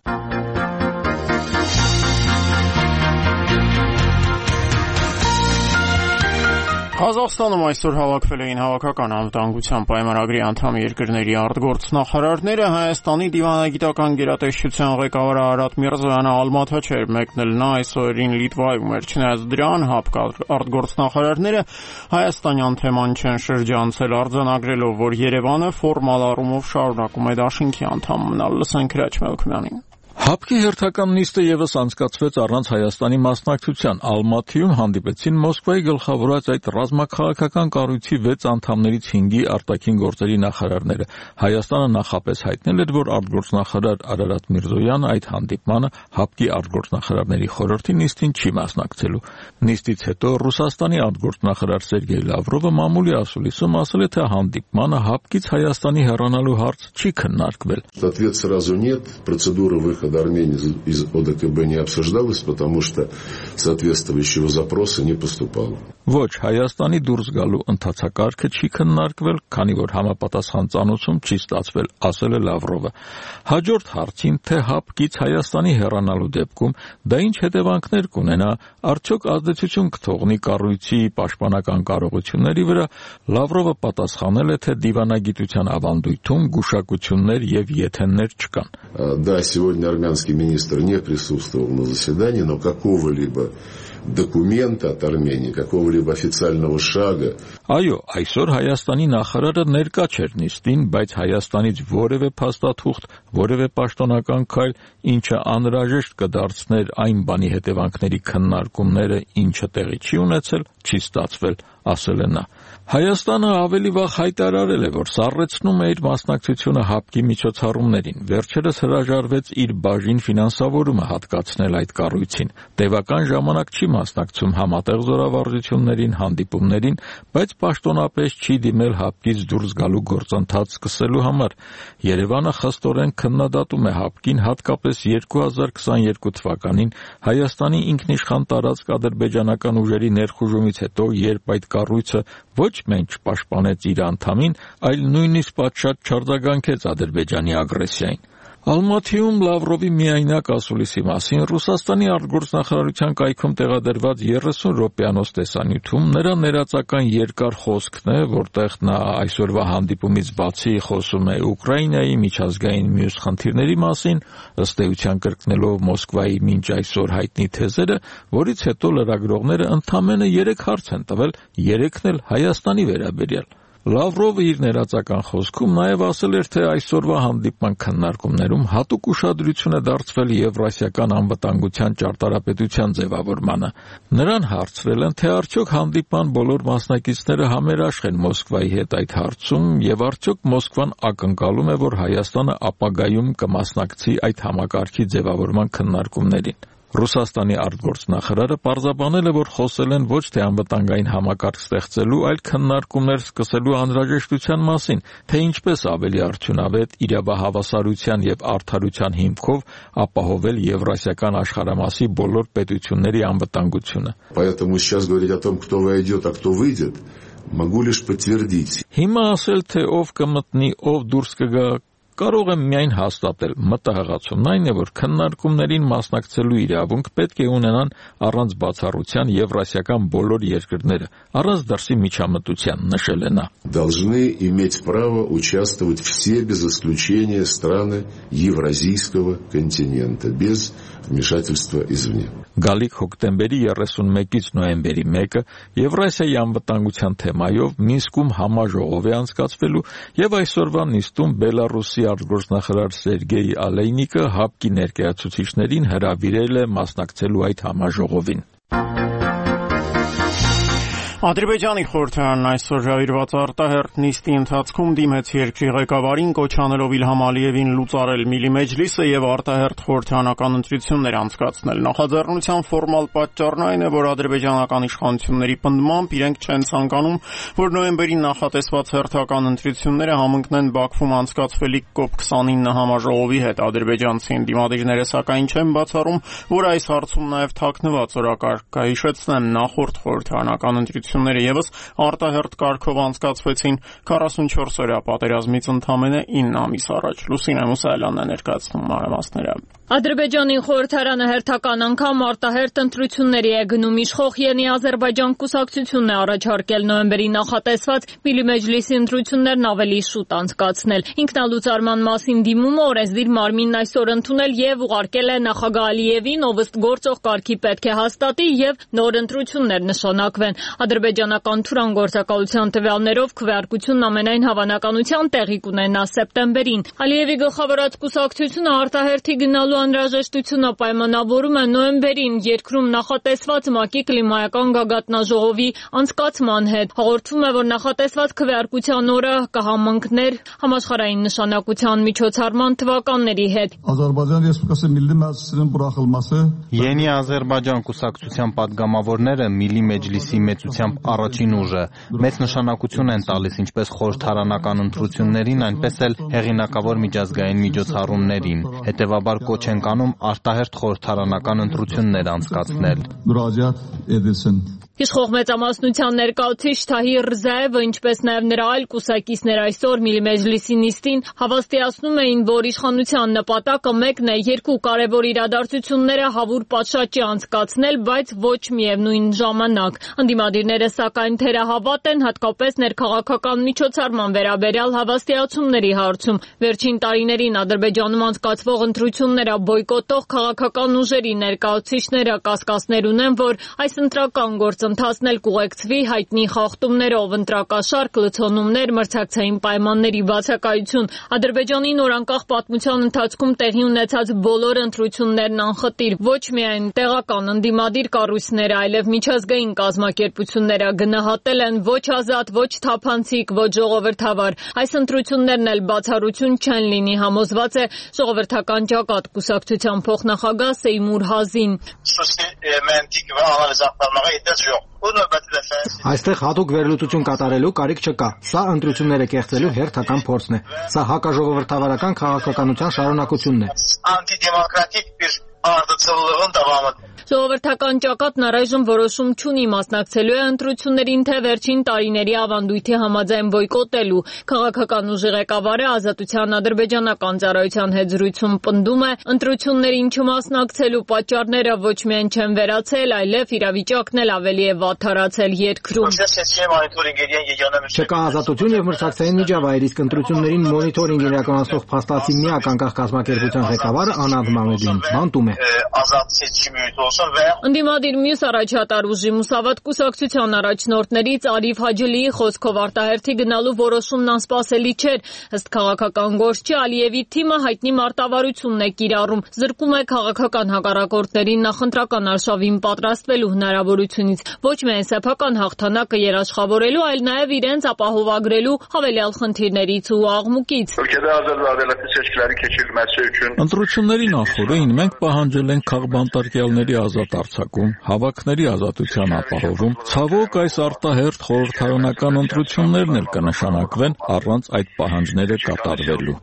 Ղազախստանում այսօր հավաքվել էին հավաքական անվտանգության պայմանագրի անդամ երկրների արտգործնախարարները։ Հայաստանի դիվանագիտական գերատեսչության ղեկավար Արարատ Միրզոյանը Ալմաթա չէր մեկնել, նա այսօրին Լիտվայում էր։ Չնայած դրան, ՀԱՊԿ արտգործնախարարները հայաստանյան թեման չեն շրջանցել, արձանագրելով, որ Երևանը ֆորմալ առումով շարունակում է դաշինքի անդամ մնալ։ Լսենք Հրաչ Մելքումյանին։ ՀԱՊԿ-ի հերթական նիստը ևս անցկացվեց առանց Հայաստանի մասնակցության։ Ալմաթիում հանդիպեցին Մոսկվայի գլխավորած այդ ռազմաքաղաքական կառույցի վեց անդամներից հինգի արտաքին գործերի նախարարները։ Հայաստանը նախապես հայտնել էր, որ արտգործնախարար Արարատ Միրզոյանը այդ հանդիպմանը ՀԱՊԿ-ի արտգործնախարարների խորհրդի նիստին չի մասնակցելու։ Նիստից հետո Ռուսաստանի արտգործնախարար Սերգեյ Լավրովը մամուլի ասուլիսում ասել է, թե հանդիպմանը ՀԱՊԿ-ից Հայաստանի հեռանալու հարց չի քննարկվել։ Ответ сразу нет, процедура выхода Армении из ОДКБ не обсуждалась, потому что соответствующего запроса не поступало. Ոչ, Հայաստանի դուրս գալու ընթացակարգը չի քննարկվել, քանի որ համապատասխան ծանուցում չի ստացվել, ասել է Լավրովը։ Հաջորդ հարցին, թե ՀԱՊԿ-ից Հայաստանի հեռանալու դեպքում դա ինչ հետևանքներ կունենա, արդյոք ազդեցություն կթողնի կառույցի պաշտպանական կարողությունների վրա, Լավրովը պատասխանել է, թե դիվանագիտության ավանդույթում գուշակություններ եւ եթեններ չկան։ Да, сегодня армянский министр не присутствовал на заседании, но какого-либо документа от Армении, какого-либо официального шага. Այո, այսօր Հայաստանի նախարարը ներկա չէր նիստին, բայց Հայաստանից որևէ փաստաթուղթ, որևէ պաշտոնական քայլ, ինչը անհրաժեշտ կդարձներ այն բանի հետևանքների քննարկումները, ինչը տեղի չի ունեցել, չի ստացվել, ասել է նա։ Հայաստանը ավելի վաղ հայտարարել է, որ սառեցնում է իր մասնակցությունը ՀԱՊԿ-ի միջոցառումներին։ Վերջերս հրաժարվեց իր բաժին ֆինանսավորումը հատկացնել այդ կառույցին։ Տևական ժամանակ չի մասնակցում համատեղ զորավարժություններին, հանդիպումներին, բայց պաշտոնապես չի դիմել ՀԱՊԿ-ից դուրս գալու գործընթաց սկսելու համար։ Երևանը խստորեն քննադատում է ՀԱՊԿ-ին, հատկապես երկու հազար քսաներկու թվականին Հայաստանի ինքնիշխան տարածք ադրբեջանական ուժերի ներխուժումից հետո, երբ այդ կառույցը ոչ միայն չպաշտպանեց իր անդամին, այլ նույնիսկ պատշաճ չարձագանքեց Ադրբեջանի ագրեսիային։ Ալմաթիում Լավրովի միայնակ ասուլիսի մասին Ռուսաստանի արտգործնախարարության կայքում տեղադրված երեսուն րոպեանոց տեսանյութում նրա ներածական երկար խոսքն է, որտեղ նա այսօրվա հանդիպումից բացի խոսում է Ուկրաինայի միջազգային մյուս խնդիրների մասին, ըստ էության կրկնելով Մոսկվայի մինչ այսօր հայտնի թեզերը, որից հետո լրագրողները ընդամենը երեք հարց են տվել, երեքն էլ Հայաստանի վերաբերյալ։ Լավրովը իր ներածական խոսքում նաև ասել էր, թե այսօրվա հանդիպման քննարկումներում հատուկ ուշադրություն է դարձվել Եվրասիական անվտանգության ճարտարապետության ձևավորմանը։ Նրան հարցրել են, թե արդյոք հանդիպման բոլոր մասնակիցները համերաշխ են Մոսկվայի հետ այդ հարցում եւ արդյոք Մոսկվան ակնկալում է, որ Հայաստանը ապագայում կմասնակցի այդ համակարգի ձևավորման քննարկումներին։ Ռուսաստանի արտգործնախարարը պարզաբանել է, որ խոսել են ոչ թե անվտանգային համակարգ ստեղծելու, այլ քննարկումներ սկսելու անհրաժեշտության մասին, թե ինչպես ավելի արդյունավետ իրավահավասարության եւ արդարության հիմքով ապահովել Եվրասիական աշխարհամասի բոլոր պետությունների անվտանգությունը։ Поэтому сейчас говорить о том, кто войдет, а кто выйдет, могу лишь подтвердить. Հիմա ասել, թե ով կմտնի, ով դուրս կգա, կարող եմ միայն հաստատել, մտահղացումն այն է, որ քննարկումներին մասնակցելու իրավունք պետք է ունենան առանց բացառության եվրասիական բոլոր երկրները, առանց դրսի միջամտության, նշել է նա։ Должны иметь право участвовать все без исключения страны Евразийского континента, без вмешательства извне. Գալիք հոկտեմբերի երեսունմեկից նոյեմբերի մեկը Եվրասիայի անվտանգության թեմայով Մինսկում համաժողով է անցկացվելու եւ այսօրվա նիստում Բելարուսի արտգործնախարար Սերգեյ Ալեյնիկը ՀԱՊԿ-ի ներկայացուցիչներին հրավիրել է մասնակցելու այդ համաժողովին։ Ադրբեջանի խորհրդարանն այսօր հրավիրված արտահերթ նիստի ընթացքում դիմեց երկրի ղեկավարին, կոչ անելով Իլհամ Ալիևին լուծարել Միլի Մեջլիսը եւ արտահերթ խորհրդարանական ընտրություններ անցկացնել։ Նախաձեռնության ֆորմալ պատճառն այն է, որ ադրբեջանական իշխանությունների պնդմամբ իրենք չեն ցանկանում, որ նոյեմբերին նախատեսված հերթական ընտրությունները համընկնեն Բաքվում անցկացվելիք կոպ քսանինը համաժողովի հետ։ Ադրբեջանցի ընդդիմադիրները սակայն չեն բացառում, որ այս հարցում նաեւ թաքնված օրակարգ կա։ Հիշեցնեմ, նախորդ խորհրդարանական ընտրությունները եւս արտահերթ կարգով անցկացվեցին քառասունչորս օրյա պատերազմից ընդամենը ինը ամիս առաջ։ Լուսինե Մուսայելյանն է ներկայացնում մանրամասները։ Ադրբեջանի խորհրդարանը հերթական անգամ արտահերթ ընտրությունների է գնում։ Իշխող Յենի Ադրբեջան կուսակցությունն է առաջարկել նոյեմբերի նախատեսված Միլի Մեջլիսի ընտրություններն ավելի շուտ անցկացնել։ Ինքնալուծարման մասին դիմումը օրենսդիր մարմինն այսօր ընդունել եւ ուղարկել է նախագահ Ալիևին, ով ըստ գործող կարգի պետք է հաստատի եւ նոր ընտրություններ նշանակվեն։ Ադրբեջանական Թուրան գործակալության տվյալներով քվեարկությունն ամենայն հավանականությամբ տեղի կունենա սեպտեմբերին։ Ալիևի գլխավորած կուսակցությունը արտահերթի գնալու անհրաժեշտությունը պայմանավորում է նոյեմբերին երկրում նախատեսված ՄԱԿ-ի կլիմայական գագաթնաժողովի անցկացման հետ։ Հաղորդվում է, որ նախատեսված քվեարկության օրը կհամընկներ համաշխարհային նշանակության միջոցառման թվականների հետ։ Ադրբեջան Ռեսպուբլիկасы Միլի Մեջլիսին բրախılması Յենի Ադրբեջան կուսակցության падգամավորները Միլի Մեջլիսի մեծությամբ առաջին ուժը մեծ նշանակություն են տալիս ինչպես խորհրդարանական ընտրություններին, այնպես էլ հեղինակավոր միջազգային միջոցառումներին։ Հետևաբար կոչ ենք անում արտահերթ խորհրդարանական ընտրություններ անցկացնել։ Müracaat edilsin. Իշխող մեծամասնության ներկայացուցիչ Թահիր Ռզաևը, ինչպես նաև նրա այլ կուսակիցներ այսօր Միլի Մեջլիսի նիստին հավաստիացնում էին, որ իշխանության նպատակը մեկն է երկու կարևոր իրադարձությունները հավուր պատշաճի անցկացնել, բայց ոչ միևնույն ժամանակ։ Ընդդիմադիրները սակայն թերահավատ են, հատկապես ներքաղաքական միջոցառման վերաբերյալ հավաստիացումների հարցում։ Վերջին տարիներին Ադրբեջանում անցկացվող ընտրությունները բոյկոտող քաղաքական ուժերի ներկայացուցիչները կասկածներ ունեն, որ այս ընտրական գործընթացն էլ կուղեկցվի հայտնի խախտումներով, ընտրակաշառք, լցոնումներ, մրցակցային պայմանների բացակայություն։ Ադրբեջանի նորանկախ պատմության ընթացքում տեղի ունեցած բոլոր ընտրություններն անխտիր, ոչ միայն տեղական ընդդիմադիր կառույցները, այլև միջազգային կազմակերպությունները գնահատել են ոչ ազատ, ոչ թափանցիկ, ոչ ժողովրդավար։ Այս ընտրություններն էլ բացառություն չեն լինի, համոզված է ժողովրդական ճակատ կուսակցության փոխնախագահ Սեյմուր Հազին։ Այստեղ հատուկ վերլուծություն կատարելու կարիք չկա։ Սա ընտրությունները կեղծելու հերթական փորձն է։ Սա հակաժողովրդավարական քաղաքականության շարունակությունն է։ Անտիդեմոկրատիկ արտացոլողն դավամը Ժողովրդական ճակատն առայժմ որոշում չունի մասնակցելու է ընտրություններին, թե վերջին տարիների ավանդույթի համաձայն բոյկոտելու։ Քաղաքական ուժի ղեկավարը Ազատության ադրբեջանական ծառայության հետ զրույցում պնդում է, ընտրություններին չմասնակցելու պատճառները ոչ միայն չեն վերացել, այլև իրավիճակն էլ ավելի է վատթարացել երկրում։ Չկա ազատություն եւ մրցակցային միջավայր, իսկ ընտրություններին մոնիթորինգ իրականացնող փաստացի միակ անկախ կազմակերպության ղեկավարը Անադ Մամեդին բանտում է։ Ընդդիմադիր մյուս առաջատար ուժի Մուսավատ կուսակցության առաջնորդներից Արիֆ Հաջելիի խոսքով արտահերթի գնալու որոշումն անսպասելի չէր։ Ըստ քաղաքական գործչի Ալիևի թիմը հայտնի մարտավարությունն է կիրառում, զրկում է քաղաքական հակառակորդներին նախընտրական արշավին պատրաստվելու հնարավորությունից, ոչ միայն սեփական հաղթանակը երաշխավորելու, այլ նաև իրենց ապահովագրելու հավելյալ խնդիրներից ու աղմուկից։ Ընտրությունների նախորդին մենք պահանջել ենք քաղբանտարկյալների ազատ արձակում, հավաքների ազատության ապահովում։ Ցավոք, այս արտահերթ խորհրդարանական ընտրություններն էլ կնշանակվեն առանց այդ պահանջները կատարվելու։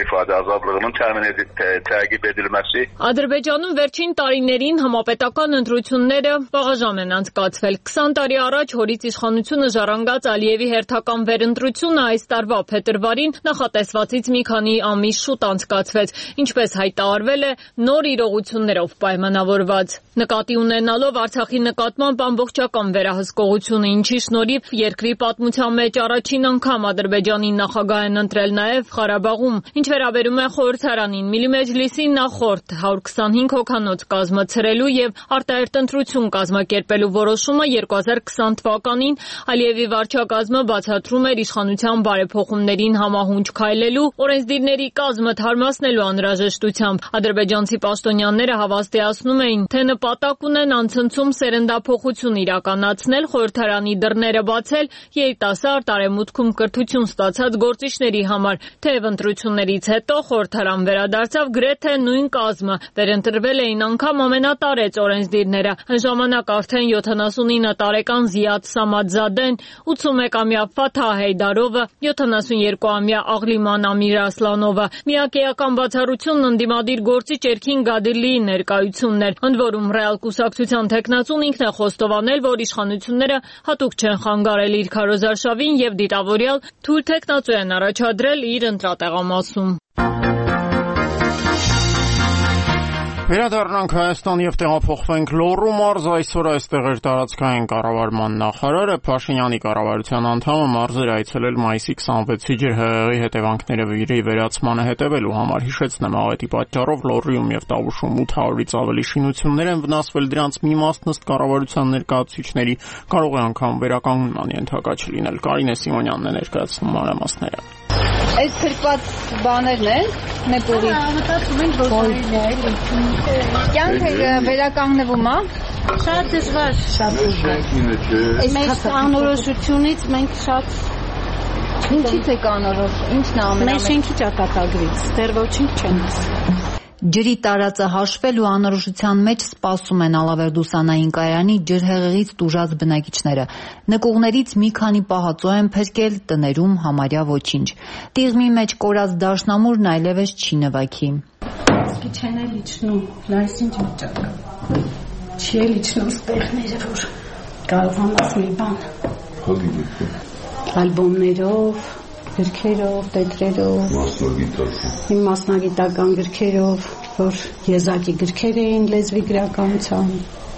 Ադրբեջանում վերջին տարիներին համապետական ընտրությունները վաղաժամ են անցկացվել։ քսան տարի առաջ հորից իշխանությունը ժառանգած Ալիևի հերթական վերընտրությունը այս տարվա փետրվարին նախատեսվածից մի քանի ամիս շուտ անցկացվեց, ինչպես հայտարարվել է նոր իրողություններով պայմանավորված։ Նկատի ունենալով Արցախի նկատմամբ ամբողջական վերահսկողությունը, ինչի շնորհիվ երկրի պատմության մեջ առաջին անգամ Ադրբեջանի նախագահ են ընտրել նաև Ղարաբաղում։ Ինչ վերաբերում է խորհրդարանին, Միլի Մեջլիսի նախորդ հարյուր քսանհինգ հոգանոց կազմը ցրելու եւ արտահերթ ընտրություն կազմակերպելու որոշումը երկու հազար քսան թվականին Ալիևի վարչակազմը բացատրում էր իշխանության բարեփոխումներին համահունչ քայլելու, օրենսդիրների կազմը թարմացնելու անհրաժեշտությամբ։ Ադրբեջանցի պաշտոնյաները հավաստիացնում էին, թե նպատակ ունեն անցնցում սերնդափոխություն իրականացնել, խորհրդարանի դռները բացել երիտասարդ արևմուտքում կրթություն ստացած գործիչների համար։ Թեև ընտրություններից հետո խորհրդարան վերադարձավ գրեթե նույն կազմը, վերընտրվել էին անգամ ամենատարեց օրենսդիրները։ Այն ժամանակ արդեն յոթանասունինը տարեկան Զիադ Սամադզադեն, ութսունմեկամյա Ֆաթահ Հեյդարովը, յոթանասունյոթամյա Աղլիման Ամիր Ասլանովը։ Միակ էական բացառությունն ընդդիմադիր գործիչ Էրքին Գադիրլիի ներկայությունն էր, ընդ որում ռեալ կուսակցության թեկնածուն ինքն է խոստովանել, որ իշխանությունները հատուկ չեն խանգարել իր քարոզարշավին եւ դիտավորյալ թույլ թեկնածու են առաջադրել իր ընտրատեղամասում։ Վերադառնանք Հայաստան եւ տեղափոխվենք Լոռու մարզ, այսօր այստեղ էր տարածքային կառավարման նախարարը, Փաշինյանի կառավարության անդամը մարզեր այցելել մայիսի քսանվեցի ջրհեղեղի հետևանքները վերացմանը հետևելու համար։ Հիշեցնեմ, աղետի պատճառով Լոռիում եւ Տավուշում ութ հարյուրից ավելի շինություններ են վնասվել, դրանց մի մասն ըստ կառավարության ներկայացուցիչների կարող է անգամ վերականգնման ենթակա չլինել։ Կարինե Սիմոնյանն է ներկայացնում մանրամասները։ Այս փրկված բաներն են, նեպուրի։ Մտածում ենք, որ կյանքը վերականգնվում է։ Շատ դժվար, շատ դժվար։ Այս անորոշությունից մենք շատ ինչի՞ց է կանորոշ, ինչն է ամենամեծ։ Մեր շենքի ճակատագրից, դեռ ոչինչ չեն ասել։ Ջրի տարածը հաշվել ու անորոշության մեջ սպասում են Ալավերդուսանային կայարանի ջրհեղեղից տուժած բնակիչները։ Նկուղներից մի քանի պահածո են փրկել, տներում համարյա ոչինչ։ Տիղմի մեջ կորած դաշնամուրն այլևս չի նվագի։ Իսկի չեն էլ իջնում, լայս ինչ վիճակ։ Չի էլ իջնում ստեղները, որ կարողանաս մի բան։ Ալբոմներով, գրքերով, տետրերով, իմ մասնագիտական գրքերով, որ եզակի գրքեր էին լեզվի գրականության,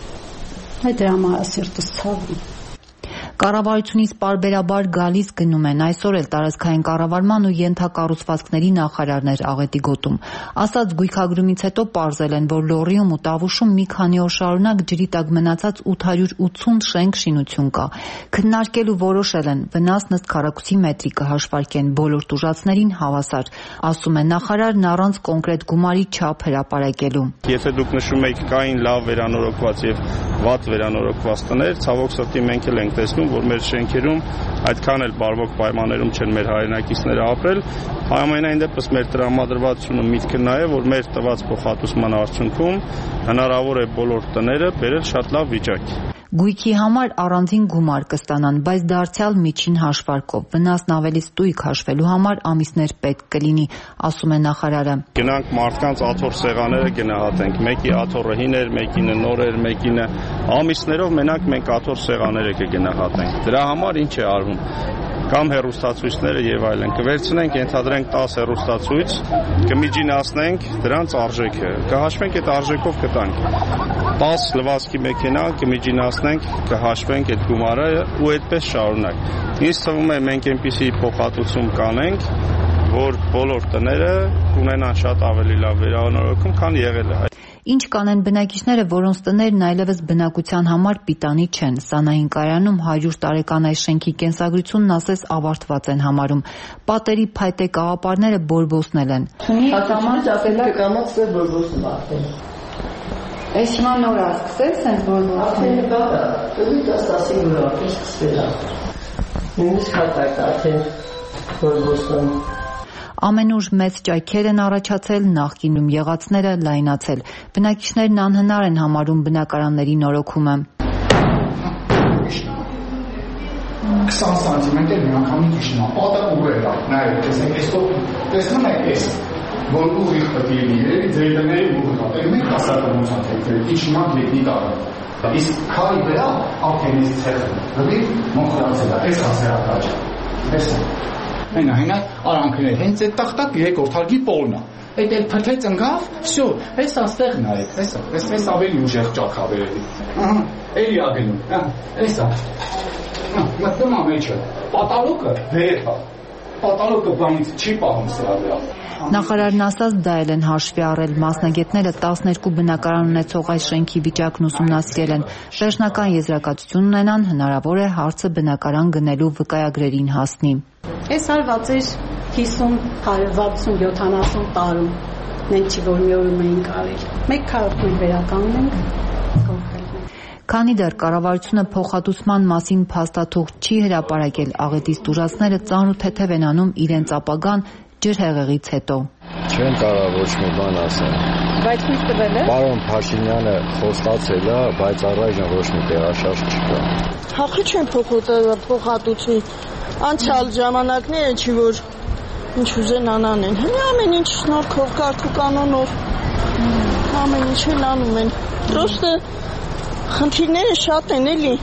այդ դրա համար սիրտս ցավում։ Կառավարությունից պարբերաբար գալիս գնում են, այսօր էլ տարածքային կառավարման ու ենթակառուցվածքների նախարարներ աղետի գոտում։ Ասած գույքագրումից հետո պարզել են, որ Լոռիում ու Տավուշում մի քանի օր շարունակ ջրի տակ մնացած ութ հարյուր ութսուն շենք շինություն կա։ Քննարկել ու որոշել են, վնասն ըստ քառակուսի մետրի կհաշվարկեն, բոլոր տուժածներին հավասար, ասում է նախարարն առանց կոնկրետ գումարի չափ հրապարակելու։ Եթե դուք նշում եք կային լավ վերանորոգված եւ վատ վերանորոգված տներ, ցավոք սրտի մենք էլ ենք տեսնում, որ մեր շենքերում այդքան էլ բարվոք պայմաններում չեն մեր հայրենակիցները ապրել, համենայն դեպս մեր տրամադրվածությունը միտքը նա է, որ մեր տված փոխհատուցման արդյունքում հնարավոր է բոլոր տները բերել շատ լավ վիճակի։ Գույքի համար առանձին գումար կստանան, բայց դարձյալ միջին հաշվարկով, վնասն ավելի ստույգ հաշվելու համար ամիսներ պետք կլինի, ասում է նախարարը։ Գնանք մարդկանց աթոռ սեղանները գնահատենք, մեկի աթոռը հին էր, մեկինը նոր էր, մեկինը ամիսներով մենակ մենք աթոռ սեղանները կգնահատենք։ Դրա համար ինչ է արվում։ Կամ հեռուստացույցները եւ այլն կվերցնենք, ենթադրենք տասը հեռուստացույց, կմիջինացնենք դրանց արժեքը, կհաշվենք այդ արժեքով կտանք։ տասը լվացքի մեքենա կմիջինացնենք, կհաշվենք այդ գումարը ու այդպես շարունակ։ Ինձ թվում է մենք այնպիսի փոխհատուցում կանենք, որ բոլոր տները ունենան շատ ավելի լավ վերանորոգում, քան եղել է։ Ինչ կանեն բնակիչները, որոնց տներն այլևս բնակության համար պիտանի չեն։ Սանային կայանում հարյուր տարեկան այս շենքի կենսագրությունն ասես ավարտված են համարում։ Պատերի փայտե կաղապարները բորբոսնել են։ Այս հիմա նոր է սկսել, սենց բորբոսնել։ Արդեն դա դա, դու տասնասին վրա սկսել է։ Նույնիսկ հատակ արդեն բորբոսնում։ Ամենուր մեծ ճայքեր են առաջացել, նախկինում եղածները լայնացել։ Բնակիչներն անհնար են համարում բնակարանների նորոգումը։ քսան սանտիմետր մի անգամի գիշնա, պատը ուղեր է, նայեք, տեսեք, տեսնում եք ես, որ ուղիղ պետք է լինի, ձեր դների ուղիղ, եք հասարակության թեքվեր, իչնա գետնի տարը։ Իսկ քարի վրա ալքենից ցեղը, գտի մոխրացել է, այս հասարակաճը, տեսեք։ Այնա հենա արանքներ, հենց այդ տախտակ երկրորդ հարգի պոլն է։ Այդ էլ փրթեց ընկավ, всё, այս աստեղ նայեք, այս այս այս ավելի ուժեղ ճակա վերելի։ Ահա, էլի ագնում, հա, էսա։ Հա, մտնում է մեջը։ Պատալոկը վեր է։ Պատալոկը բանից չի պահում սրա վրա։ Նախարարն ասաց, դա էլ են հաշվի առել։ Մասնագետները տասներկու բնակարան ունեցող այս շենքի վիճակն ուսումնասիրել են։ Վերջնական եզրակացություն ունենան, հնարավոր է հարցը բնակարան գնելու վկայագրերին հասնի։ Այս արված էր հիսուն, վաթսուն, յոթանասուն տարում, մենք չի որ մի օրում էինք արել, մեկ քառորդն էլ վերականգնենք, Քանի դեռ կառավարությունը փոխհատուցման մասին փաստաթուղթ չի հրապարակել, աղետից տուժածները ծանր ու թեթև են անում իրենց ապագան ջրհեղեղից հետո։ Չեն կարող ոչ մի բան ասել։ Բայց ինչ տվել է։ Պարոն Փաշինյանը խոստացել է, բայց առայժմ ոչ մի տեղաշարժ չկա։ Հախի չեն փոխհատուցի։ Անցյալ ժամանակները չի որ ինչ ուզեն անան են։ Հենց ամեն ինչ շնորհքով կարգու կանոնով ամեն ինչ են անում են։ Պրոստը խնդիրները շատ են էլի։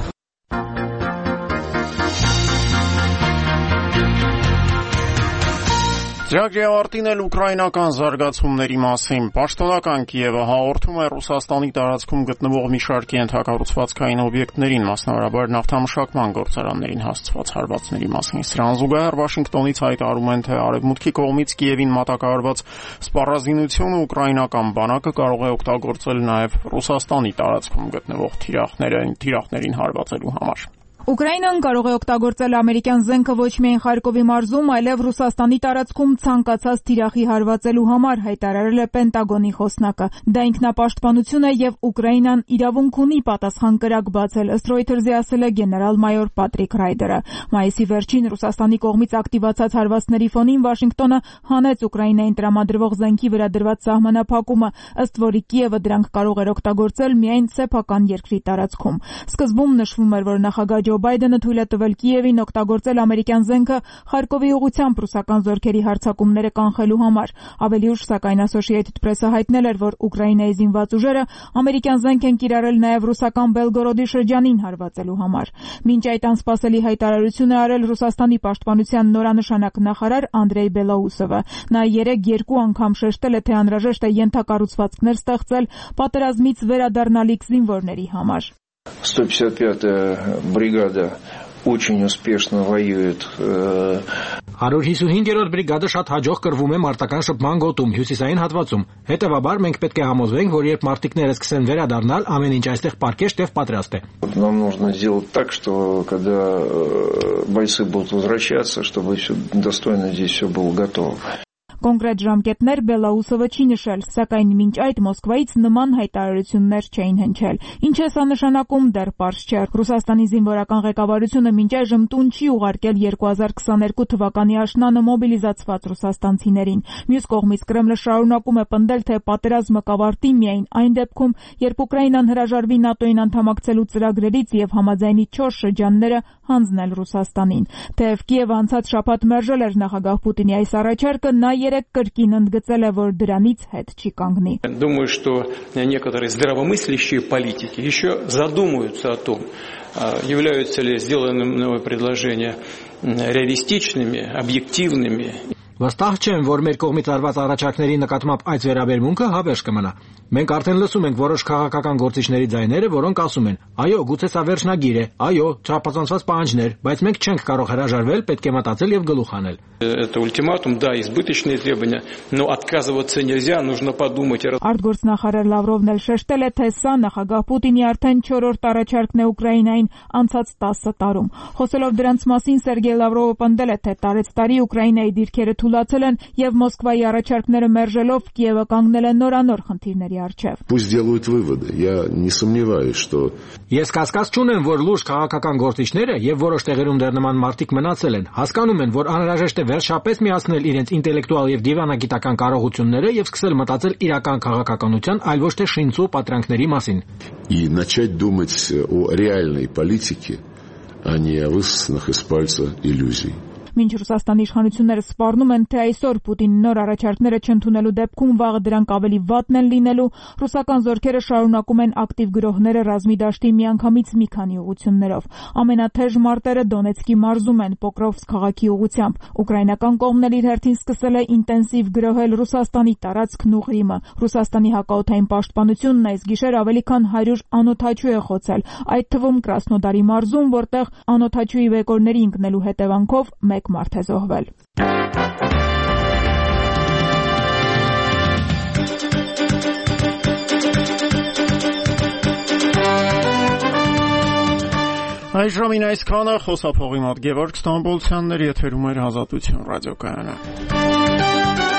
Ծրագրի ավարտին էլ ուկրաինական զարգացումների մասին պաշտոնական Կիևը հաղորդում է Ռուսաստանի տարածքում գտնվող մի շարք ենթակառուցվածքային օբյեկտներին, մասնավորաբար նավթամշակման գործարաններին հասցված հարվածների մասին։ Սրան զուգահեռ Վաշինգտոնից հայտարարում են, թե Արևմուտքի կողմից Կիևին մատակարարված սպառազինությունը ուկրաինական բանակը կարող է օգտագործել նաև Ռուսաստանի տարածքում գտնվող թիրախներին հարվածելու համար։ Ուկրաինան կարող է օգտագործել ամերիկյան զենքը ոչ միայն Խարկովի մարզում, այլև Ռուսաստանի տարածքում ցանկացած թիրախի հարվածելու համար, հայտարարել է Պենտագոնի խոսնակը։ Դա ինքնապաշտպանություն է եւ Ուկրաինան իրավունք ունի պատասխան կրակ բացել, ըստ Reuters-ի ասել է գեներալ-մայոր Պատրիկ Ռայդերը։ Մայիսի վերջին Ռուսաստանի կողմից ակտիվացած հարվածների ֆոնին Վաշինգտոնը հանեց Ուկրաինային տրամադրվող զենքի վրա դրված սահմանափակումը, ըստ որի Կիևը դրանք կարող էր օգտագործել միայն սեփական երկրի տարածքում։ Սկզբում նշվում էր, որ նախագահ Ջո Բայդենը թույլ է տվել Կիևին օգտագործել ամերիկյան զենքը Խարկովի ուղղությամբ ռուսական զորքերի հարձակումները կանխելու համար։ Ավելի ուշ, սակայն Associated Press-ը հայտնել էր, որ Ուկրաինայի զինված ուժերը ամերիկյան զենք են կիրառել նաև ռուսական Բելգորոդի շրջանին հարվածելու համար։ Մինչ այդ անսպասելի հայտարարություն է արել Ռուսաստանի պաշտպանության նորանշանակ նախարար Անդրեյ Բելոուսովը։ Նա երեկ երկու անգամ շեշտել է, թե անհրաժեշտ է ենթակառուցվածքներ ստեղծել պատերազմից վերադառնալիք զինվորների համար։ сто пятьдесят пятая бригада очень успешно воюет. հարյուր հիսունհինգերորդ բրիգադը շատ հաջող կռվում է մարտական շփման գոտում, հյուսիսային հատվածում։ Հետևաբար մենք պետք է համոզվենք, որ երբ մարտիկները սկսեն վերադառնալ, ամեն ինչ այստեղ պարկեշտ եւ պատրաստ է։ Нам нужно сделать так, что когда бойцы будут возвращаться, чтобы все достойно здесь все было готово. Կոնկրետ ժամկետներ Բելոուսովը չի նշել, սակայն մինչ այդ Մոսկվայից նման հայտարարություններ չէին հնչել։ Ինչ է սա նշանակում, դեռ պարզ չէ։ Ռուսաստանի զինվորական ղեկավարությունը մինչ այժմ տուն չի ուղարկել երկու հազար քսաներկու թվականի աշնանը մոբիլիզացված ռուսաստանցիներին։ Մյուս կողմից Կրեմլը շարունակում է պնդել, թե պատերազմը կավարտի միայն այն դեպքում, երբ Ուկրաինան հրաժարվի ՆԱՏՕ-ին անդամակցելու ծրագրերից եւ համաձայնի չորս շրջանները հանձնել Ռուսաստանին։ Թեև Կիևը անցած շաբաթ մերժել էր նախագահ Պուտինի այս առաջարկը, նա երեք կրկին ընդգծել է, որ դրանից հետ չի կանգնի։ Думаю, что некоторые здравомыслящие политики еще задумаются о том, являются ли сделанные мною предложения реалистичными, объективными. Վստահ չեմ, որ մեր կողմից արված առաջարկների նկատմամբ այս վերաբերմունքը հավերժ կմնա։ Մենք արդեն լսում ենք որոշ քաղաքական գործիչների ձայները, որոնք ասում են. «Այո, գուցե սա վերջնագիր է, այո, չափազանցված պահանջներ, բայց մենք չենք կարող հրաժարվել, պետք է մտածել եւ գլուխ անել»։ Это ультиматум, да, избыточные требования, но отказываться нельзя, нужно подумать. Արտգործնախարար Լավրովն էլ շեշտել է, թե սա նախագահ Պուտինի արդեն չորրորդ առաջարկն է Ուկրաինային անցած տասը տարում։ Խոսելով դրանց մասին Սերգեյ Լավրովը պնդել է, թե տարեց տարի Ուկրաինայի դիրքերը թուլացել են եւ Մոսկվայի առաջարկները մերժելով Կիևը կանգնել է նորանոր խնդիրների առջեւ։ Пусть делают выводы. Я не сомневаюсь, что Ես կասկած չունեմ, որ լուրջ քաղաքական գործիչները եւ որոշ տեղերում դեռ նման մարդիկ մնացել են, հասկանում են, որ անհրաժեշտ է վերջապես միացնել իրենց ինտելեկտուալ եւ դիվանագիտական կարողությունները եւ սկսել մտածել իրական քաղաքականության, այլ ոչ թե շինծու պատրանքների մասին։ И начать думать о реальной политике, а не о высосанных из пальца иллюзий. Մինչ Ռուսաստանի իշխանությունները սպառնում են, թե այսօր Պուտինի նոր առաջարկները չընդունելու դեպքում վաղը դրանք ավելի վատն են լինելու, ռուսական զորքերը շարունակում են ակտիվ գրոհները ռազմի դաշտի միանգամից մի քանի ուղղություններով։ Ամենաթեժ մարտերը Դոնեցկի մարզում են Պոկրովսկ քաղաքի ուղղությամբ։ Ուկրաինական կողմն էլ իր հերթին սկսել է ինտենսիվ գրոհել Ռուսաստանի տարածքն ու Ղրիմը։ Ռուսաստանի հակաօդային պաշտպանությունն այս գիշեր ավելի քան հարյուր անօդաչու է խոցել, այդ թվում Կրասնոդարի մարզում, որտեղ անօդաչուի բեկորների ընկնելու հետևանքով մեկ մարդ է զոհվել։ Այժմին այսքանը խոսափողի մոտ Գևորգ Ստամբոլցյանն էր, եթերում էր Ազատություն ռադիոկայանը։